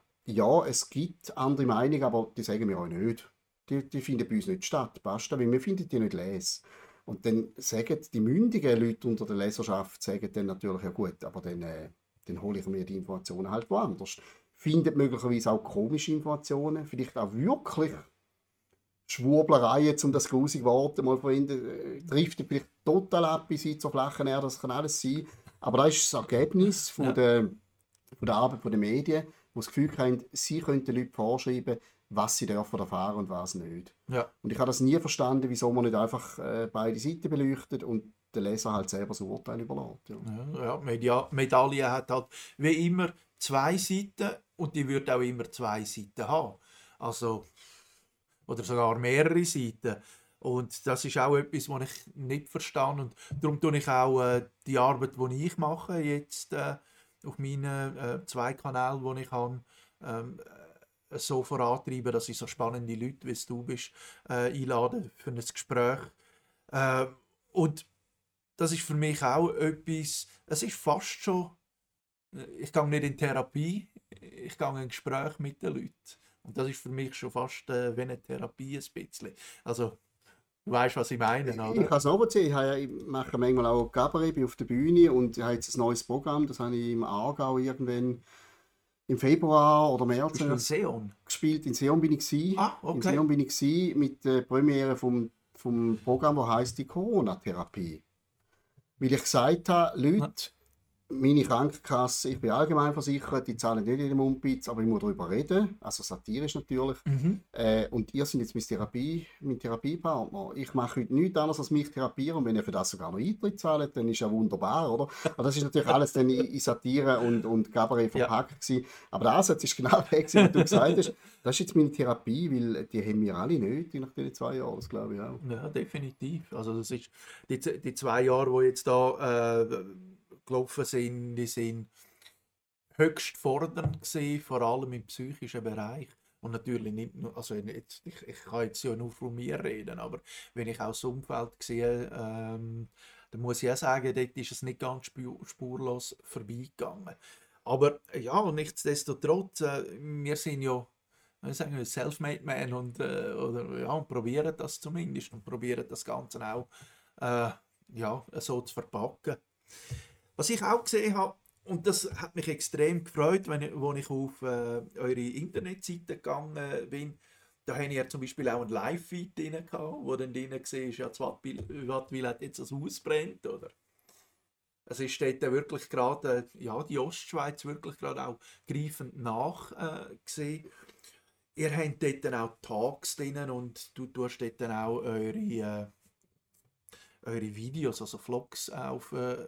ja, es gibt andere Meinungen, aber die sagen wir euch nicht. Die, die finden bei uns nicht statt, basta, weil wir finden die nicht les. Und dann sagen die mündigen Leute unter der Leserschaft sagen dann natürlich, ja gut, aber dann, äh, dann hole ich mir die Informationen halt woanders. Findet möglicherweise auch komische Informationen, vielleicht auch wirklich Schwurblereien, um das grusige Wort mal zu verwenden, äh, trifft vielleicht total ab bis hin zur flachen Erde, das kann alles sein. Aber das ist das Ergebnis von, Ja. der, von der Arbeit der Medien, die das Gefühl haben, sie können den Leuten vorschreiben, was sie dürfen erfahren und was nicht. Ja. Und ich habe das nie verstanden, wieso man nicht einfach äh, beide Seiten beleuchtet und der Leser halt selber das Urteil überlässt. Ja. Ja, ja, Media Medaille hat halt wie immer zwei Seiten und die wird auch immer zwei Seiten haben. Also, oder sogar mehrere Seiten. Und das ist auch etwas, was ich nicht verstehe. Und darum tue ich auch äh, die Arbeit, die ich mache, jetzt äh, auf meinen äh, zwei Kanälen, die ich habe, ähm, äh, so vorantreiben, dass ich so spannende Leute, wie du bist, äh, einlade für ein Gespräch. Äh, und das ist für mich auch etwas, es ist fast schon, ich gehe nicht in Therapie, ich gehe in ein Gespräch mit den Leuten. Und das ist für mich schon fast äh, wie eine Therapie ein bisschen. Also, du weißt, was ich meine, Ich oder? kann es nachvollziehen. Ich, habe- ich mache manchmal auch Cabaret, bin auf der Bühne und ich habe jetzt ein neues Programm, das habe ich im Aargau irgendwann im Februar oder März Bist du ein Seon? gespielt. In Seon bin ich gewesen. Ah, In okay. Seon bin ich gewesen mit der Premiere vom, vom Programm, das heisst die Corona-Therapie. Weil ich gesagt habe, Leute, meine Krankenkasse, ich bin allgemein versichert, die zahlen nicht in den Mundbitz, aber ich muss darüber reden, also satirisch natürlich. Mhm. Äh, und ihr seid jetzt mein, Therapie, mein Therapiepartner. Ich mache heute nichts anderes als mich therapieren und wenn ihr für das sogar noch Eintritt zahlt, dann ist ja wunderbar, oder? Aber das ist natürlich alles dann in, in Satire und, und Cabaret Ja. verpackt gewesen. Aber der Ansatz ist genau der, gewesen, was du gesagt hast. Das ist jetzt meine Therapie, weil die haben wir alle nötig nach diesen zwei Jahren, das glaube ich auch. Ja, definitiv. Also das ist die, z- die zwei Jahre, die jetzt da äh, gelaufen sind, die sind höchst fordernd gewesen, vor allem im psychischen Bereich. Und natürlich nicht nur, also jetzt, ich, ich kann jetzt ja nur von mir reden, aber wenn ich auch das Umfeld sehe, ähm, dann muss ich auch sagen, dort ist es nicht ganz spu- spurlos vorbeigegangen. Aber ja, nichtsdestotrotz, äh, wir sind ja, ich sage, Selfmade Man und, äh, oder, ja, und probieren das zumindest und probieren das Ganze auch äh, ja, so zu verpacken. Was ich auch gesehen habe, und das hat mich extrem gefreut, wenn ich, als ich auf äh, eure Internetseite gegangen bin, da habe ich ja zum Beispiel auch ein Live-Feed drin gehabt, wo dann drin war, ja, das Wattwil Wattwil hat jetzt das Haus brennt, oder? Es ist dort wirklich gerade, äh, ja, die Ostschweiz wirklich gerade auch greifend nach äh, gesehen. Ihr habt dort dann auch Talks drin und du tust dort dann auch eure, äh, eure Videos, also Vlogs auf, äh,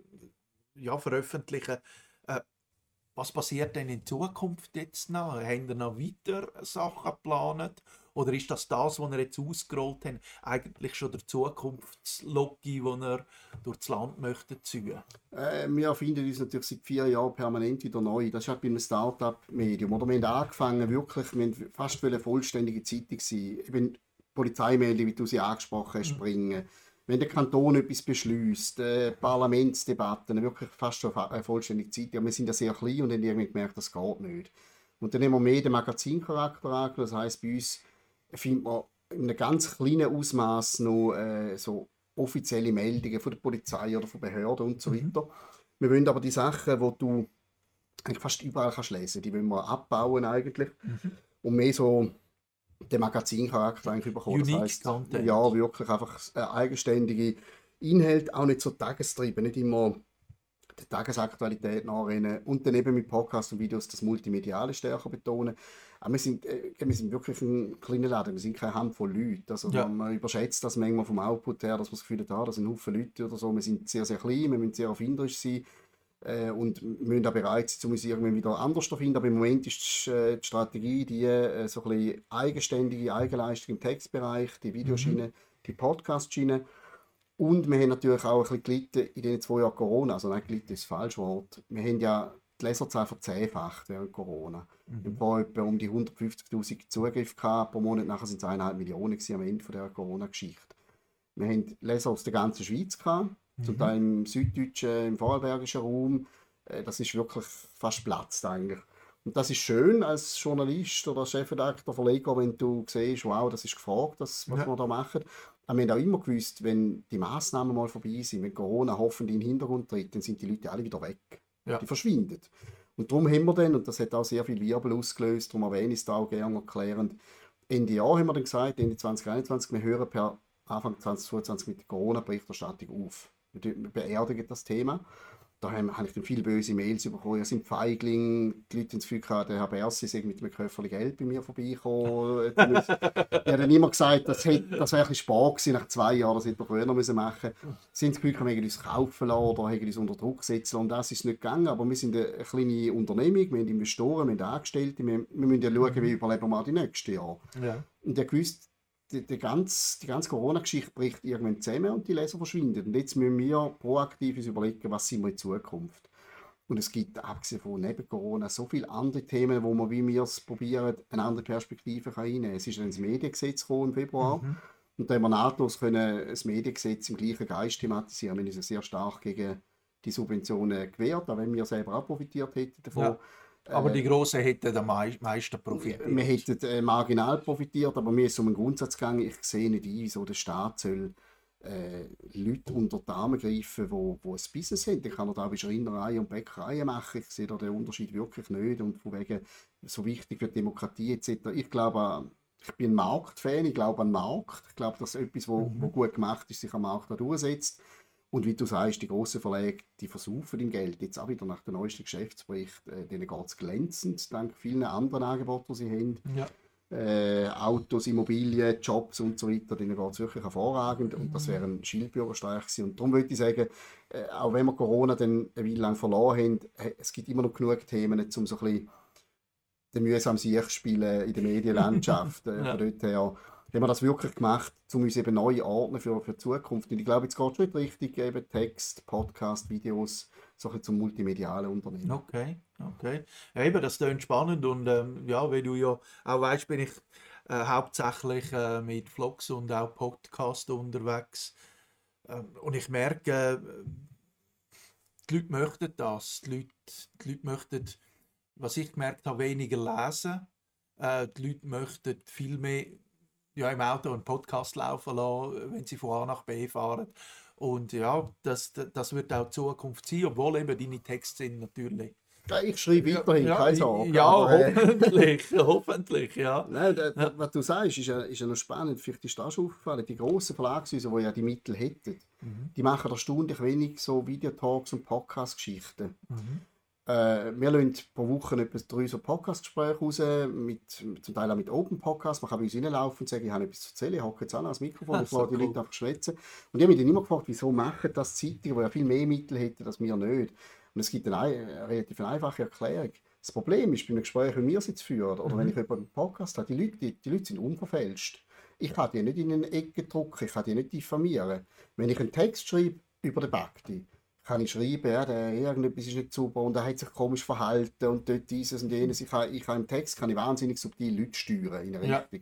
ja, veröffentlichen. Äh, was passiert denn in Zukunft jetzt noch? Haben ihr noch weiter Sachen geplant? Oder ist das das, was ihr jetzt ausgerollt habt, eigentlich schon der Zukunftsloggi, die ihr durch das Land möchtet ziehen? Äh, wir erfinden uns natürlich seit vier Jahren permanent wieder neu. Das ist halt bei einem Start-up-Medium. Oder wir haben angefangen, wirklich, wir haben fast eine vollständige Zeitung sein. Eben Polizeimeldung, wie du sie angesprochen hast, Mhm. bringen. Wenn der Kanton etwas beschließt, äh, Parlamentsdebatten, wirklich fast schon eine vollständige Zeitung. Wir sind ja sehr klein und haben irgendwie gemerkt, das geht nicht. Und dann haben wir mehr den Magazincharakter angeschaut. Das heisst, bei uns findet man in einem ganz kleinen Ausmaß noch äh, so offizielle Meldungen von der Polizei oder von Behörden und so Mhm. weiter. Wir wollen aber die Sachen, die du eigentlich fast überall kannst lesen, die wollen wir abbauen eigentlich Mhm. und mehr so den Magazincharakter eigentlich bekommen. Das Unique heisst, Content. ja, wirklich einfach äh, eigenständige Inhalte, auch nicht so tagestrieben, nicht immer der Tagesaktualität nachrennen und dann eben mit Podcasts und Videos das Multimediale stärker betonen. Aber wir sind, äh, wir sind wirklich ein kleiner Laden, wir sind keine Handvoll Leute. Also Ja. man, man überschätzt das manchmal vom Output her, dass man das Gefühl hat, ah, das sind Haufen Leute oder so. Wir sind sehr, sehr klein, wir müssen sehr erfinderisch sein äh, und müssen auch bereit sein, um uns irgendwann wieder anders zu finden. Aber im Moment ist äh, die Strategie, die äh, so ein bisschen eigenständige Eigenleistung im Textbereich, die Videoschiene, die Podcast-Schiene. Und wir haben natürlich auch ein bisschen gelitten in den zwei Jahren Corona. Also nicht gelitten ist das falsche Wort. Wir haben ja die Leserzahl verzehnfacht während Corona. Wir haben Mhm. vorher etwa um die hundertfünfzigtausend Zugriffe gehabt pro Monat. Nachher sind es eineinhalb Millionen gewesen am Ende von der Corona-Geschichte. Wir haben Leser aus der ganzen Schweiz gehabt, zum Mhm. Teil im süddeutschen, im vorarlbergischen Raum. Äh, Das ist wirklich fast platzt eigentlich. Und das ist schön als Journalist oder als Chefredakteur, Verleger, wenn du siehst, wow, das ist gefragt, das, was Ja. wir da machen. Aber wir haben auch immer gewusst, wenn die Massnahmen mal vorbei sind, wenn Corona hoffentlich in den Hintergrund tritt, dann sind die Leute alle wieder weg. Ja. Die verschwinden. Und darum haben wir dann, und das hat auch sehr viel Wirbel ausgelöst, darum erwähne ich es da auch gerne erklärend, Ende Jahr haben wir dann gesagt, Ende zwanzig einundzwanzig, wir hören per Anfang zwanzig zweiundzwanzig mit der Corona-Berichterstattung auf. Wir wir beerdigen das Thema. Da habe ich dann viele böse Mails bekommen. Ja, sind Feigling. Die Leute haben das Gefühl gehabt, der Herr Bersi sei mit einem Köfferchen Geld bei mir vorbeigekommen. Ich habe dann immer gesagt, das, hätte, das wäre ein bisschen Sport gewesen, nach zwei Jahren, das hätte man früher noch machen müssen. Sie haben das Gefühl, wir hätten uns kaufen lassen oder hätten uns unter Druck setzen lassen. Und das ist nicht gegangen. Aber wir sind eine kleine Unternehmung, wir haben Investoren, wir haben Angestellte. Wir, wir müssen ja schauen, wie überleben wir auch die nächsten Jahre. Ja. Und ich wusste, die, die ganze, die ganze Corona-Geschichte bricht irgendwann zusammen und die Leser verschwinden. Und jetzt müssen wir proaktiv uns überlegen, was sind wir in Zukunft. Und es gibt, abgesehen von neben Corona, so viele andere Themen, wo man, wie wir es probieren, eine andere Perspektive reinnehmen kann. Es ist dann das Mediengesetz gekommen im Februar. Mhm. Und da haben wir nahtlos können das Mediengesetz im gleichen Geist thematisieren. Wir haben uns sehr stark gegen die Subventionen gewehrt, auch wenn wir selber auch profitiert hätten davon. Ja. Aber Äh, die Grossen hätten am mei- meisten profitiert. wir hätten äh, marginal profitiert, aber mir ist um einen Grundsatz gegangen, ich sehe nicht ein, wieso der Staat soll äh, Leute unter die Arme greifen, wo, wo ein Business haben. Ich kann da bei Schreinerei und Bäckerei machen. Ich sehe da den Unterschied wirklich nicht und von wegen so wichtig für die Demokratie et cetera. Ich glaube, an- ich bin ein Marktfan, ich glaube an den Markt. Ich glaube, dass etwas, wo, Mhm. wo gut gemacht ist, sich am Markt auch durchsetzt. Und wie du sagst, die grossen Verlage, die versaufen im Geld. Jetzt auch wieder nach dem neuesten Geschäftsbericht, äh, denen geht es glänzend, dank vielen anderen Angeboten, die sie haben. Ja. Äh, Autos, Immobilien, Jobs und so weiter, denen geht es wirklich hervorragend. Und das wäre ein Schildbürgerstreich gewesen. Und darum würde ich sagen, äh, auch wenn wir Corona dann eine Weile lang verloren haben, äh, es gibt immer noch genug Themen, um so ein bisschen den mühsamen Sieg spielen in der Medienlandschaft. Äh, Ja. Von dort her haben wir das wirklich gemacht, um uns eben neu ordnen für, für die Zukunft. Und ich glaube, jetzt geht es nicht richtig, eben Text, Podcast, Videos, so ein bisschen zum multimedialen Unternehmen. Okay, okay. Ja, eben, das klingt spannend und ähm, ja, wie du ja auch weißt, bin ich äh, hauptsächlich äh, mit Vlogs und auch Podcasts unterwegs. Ähm, und ich merke, äh, die Leute möchten das. Die Leute, die Leute möchten, was ich gemerkt habe, weniger lesen. Äh, die Leute möchten viel mehr ja, im Auto einen Podcast laufen lassen, wenn sie von A nach B fahren. Und ja, das, das wird auch die Zukunft sein, obwohl eben deine Texte sind natürlich. Ja, ich schreibe weiterhin, ja, keine Sorge. Ja, aber, äh, hoffentlich, hoffentlich, ja. Nein, da, da, Ja. was du sagst, ist ja, ist ja noch spannend. Vielleicht ist das schon aufgefallen. Die grossen Verlagshäuser, die ja die Mittel hätten, Mhm. die machen erstaunlich wenig so Videotalks und Podcast-Geschichten. Mhm. Äh, wir lassen pro Woche etwa drei so Podcast-Gespräche raus, mit, zum Teil auch mit Open Podcasts. Man kann bei uns reinlaufen und sagen, ich habe etwas zu erzählen, ich hocke jetzt an als Mikrofon, ich So lasse die cool. Leute einfach schwätzen. Und ich habe mich dann immer gefragt, wieso machen das Zeitungen, die ja viel mehr Mittel hätten als wir nicht. Und es gibt eine, eine relativ einfache Erklärung. Das Problem ist, bei einem Gespräch, wie wir es jetzt führen, oder Mhm. wenn ich jemanden einen Podcast habe, die Leute, die, die Leute sind unverfälscht. Ich kann die nicht in eine Ecke drücken, ich kann die nicht diffamieren. Wenn ich einen Text schreibe über den Bakti, kann ich schreiben, ja, der, irgendetwas ist nicht super und er hat sich komisch verhalten und dort dieses und jenes. Ich kann, ich kann im Text kann ich wahnsinnig subtil Leute steuern in eine Ja. Richtung.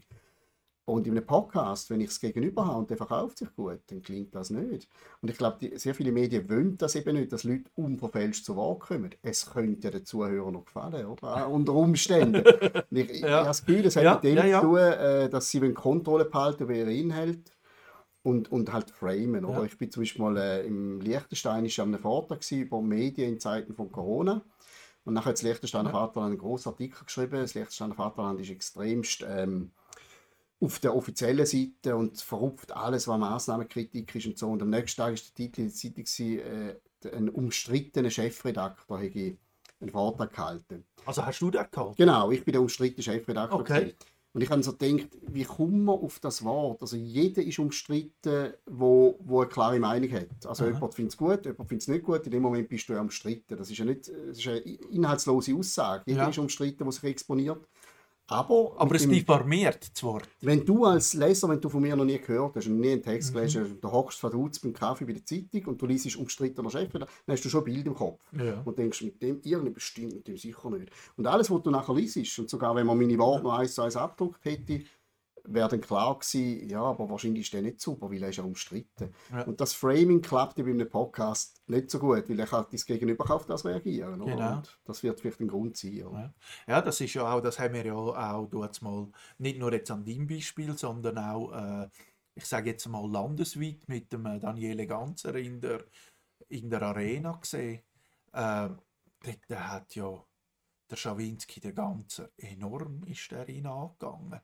Und in einem Podcast, wenn ich es gegenüber habe und der verkauft sich gut, dann klingt das nicht. Und ich glaube, die, sehr viele Medien wollen das eben nicht, dass Leute unverfälscht zu Wort kommen. Es könnte ja den Zuhörern noch gefallen, oder? Auch unter Umständen. Und ich, ich Ja. habe das Gefühl, es hat Ja, mit dem ja, ja. zu tun, äh, dass sie wollen Kontrolle behalten über ihre Inhalte und, und halt framen. Oder? Ja. Ich bin zum Beispiel mal äh, im Liechtenstein an einem Vortrag gewesen über Medien in Zeiten von Corona. Und nachher hat das Liechtensteiner Ja. Vaterland einen grossen Artikel geschrieben. Das Liechtensteiner Vaterland ist extremst ähm, auf der offiziellen Seite und verrupft alles, was Massnahmenkritik ist und so. Und am nächsten Tag war der Titel in der Zeitung, gewesen, äh, ein umstrittener Chefredakteur hätte einen Vortrag gehalten. Also hast du das gehabt? Genau, ich bin der umstrittene Chefredakteur. Okay. gewesen. Und ich habe so gedacht, wie kommen wir auf das Wort? Also jeder ist umstritten, wo, wo eine klare Meinung hat. Also Aha. jemand findet es gut, jemand findet es nicht gut. In dem Moment bist du ja umstritten. Das ist ja nicht, das ist eine inhaltslose Aussage. Jeder Ja. ist umstritten, der sich exponiert. Aber, Aber mit es dem- diffamiert das Wort. wenn du als Leser, wenn du von mir noch nie gehört hast und nie einen Text Mhm. gelesen hast, du hockst verdutzt beim Kaffee bei der Zeitung und du liest umstrittener Chef, dann hast du schon ein Bild im Kopf. Ja. Und denkst, mit dem irgendetwas stimmt, mit dem sicher nicht. Und alles, was du nachher liest, und sogar wenn man meine Worte noch eins zu eins abgedruckt hätte, wäre dann klar gewesen, ja, aber wahrscheinlich ist der nicht super, weil er ist ja umstritten. Ja. Und das Framing klappt ja bei einem Podcast nicht so gut, weil er kann das Gegenüber auf das reagieren. Oder? Genau. Und das wird vielleicht ein Grund sein. Oder? Ja. Ja, das ist ja auch, das haben wir ja auch du jetzt mal nicht nur jetzt an deinem Beispiel, sondern auch, äh, ich sage jetzt mal landesweit mit dem äh, Daniele Ganzer in der, in der Arena gesehen. Äh, dort hat ja der Schawinski, der Ganzer, enorm ist der ihn angegangen.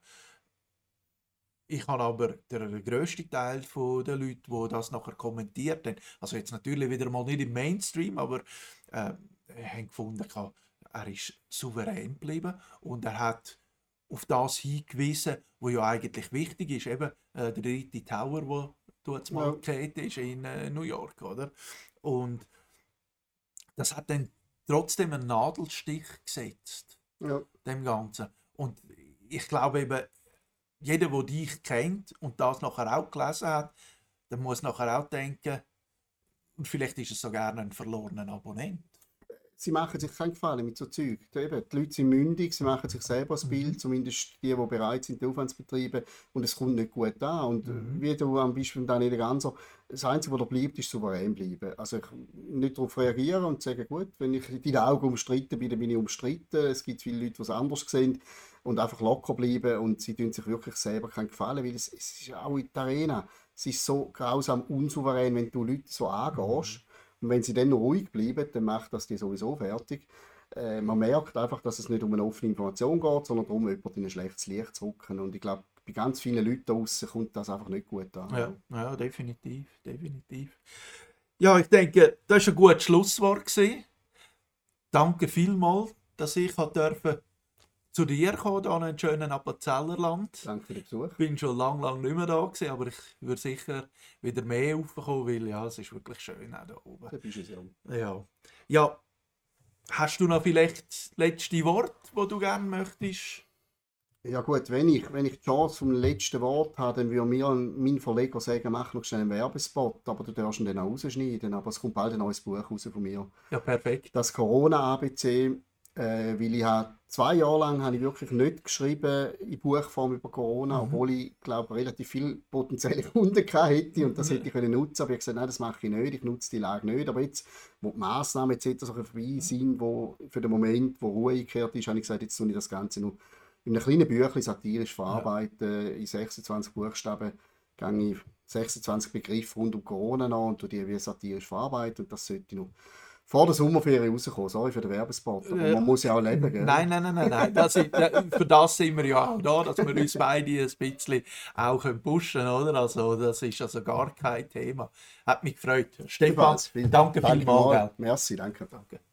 Ich habe aber den grössten Teil von der Leute, die das nachher kommentiert haben, also jetzt natürlich wieder mal nicht im Mainstream, aber äh, haben gefunden, er ist souverän geblieben und er hat auf das hingewiesen, was ja eigentlich wichtig ist, eben äh, der dritte Tower, wo du jetzt mal Ja. gefällt ist in äh, New York, oder? Und das hat dann trotzdem einen Nadelstich gesetzt, Ja. dem Ganzen. Und ich glaube eben, jeder, der dich kennt und das nachher auch gelesen hat, der muss nachher auch denken, und vielleicht ist es sogar ein verlorener Abonnent. Sie machen sich keinen Gefallen mit so Zeug. Eben, die Leute sind mündig, sie machen sich selber das Mhm. Bild, zumindest die, die bereit sind, den Aufwand zu betreiben, und es kommt nicht gut an. Und Mhm. wie du am Beispiel von Daniel Ganser, das Einzige, was da bleibt, ist souverän bleiben. Also ich, nicht darauf reagieren und sagen, gut, wenn ich in deinen Augen umstritten bin, dann bin ich umstritten. Es gibt viele Leute, die es anders sehen. Und einfach locker bleiben und sie tun sich wirklich selber keinen Gefallen, weil es, es ist auch in der Arena, es ist so grausam unsouverän, wenn du Leute so angehst. Und wenn sie dann noch ruhig bleiben, dann macht das die sowieso fertig. Äh, man merkt einfach, dass es nicht um eine offene Information geht, sondern darum, jemanden in ein schlechtes Licht zu rücken. Und ich glaube, bei ganz vielen Leuten da draussen kommt das einfach nicht gut an. Ja, ja, definitiv, definitiv. Ja, ich denke, das war ein gutes Schlusswort gewesen. Danke vielmals, dass ich durfte zu dir kommen, hier in den schönen Appenzellerland. Danke für den Besuch. Ich bin schon lange, lange nicht mehr da gewesen, aber ich würde sicher wieder mehr raufkommen, weil ja, es ist wirklich schön auch da oben. Da bist du ja. Ja. Ja, hast du noch vielleicht das letzte Wort, das du gerne möchtest? Ja gut, wenn ich, wenn ich die Chance vom letzten Wort habe, dann würde mir mein Verleger sagen, mach noch schnell einen Werbespot, aber du darfst ihn dann auch rausschneiden. Aber es kommt bald ein neues Buch raus von mir. Ja, perfekt. Das Corona-A B C, äh, weil ich habe zwei Jahre lang habe ich wirklich nicht geschrieben in Buchform über Corona, Mhm. obwohl ich glaube relativ viele potenzielle Kunden gehabt hätte und das hätte ich können nutzen, aber ich habe gesagt, nein, das mache ich nicht, ich nutze die Lage nicht. Aber jetzt, wo die Massnahmen et cetera so vorbei sind, wo für den Moment, wo Ruhe eingekehrt ist, habe ich gesagt, jetzt tue ich das Ganze noch in einem kleinen Büchlein satirisch verarbeiten. In sechsundzwanzig Buchstaben gehe ich sechsundzwanzig Begriffe rund um Corona an und tue die wie satirisch verarbeiten und das sollte noch vor der Sommerferien rauskommen. Sorry für den Werbespot, aber Äh, man muss ja auch leben, gell? Nein, nein, nein, nein, nein. Das ist, äh, für das sind wir ja auch da, dass wir uns beide ein bisschen auch pushen können, oder? Also, das ist also gar kein Thema. Hat mich gefreut. Stefan, Ebenfalls. Vielen danke Dank vielmals. vielmals. Gell? Merci, danke. Danke.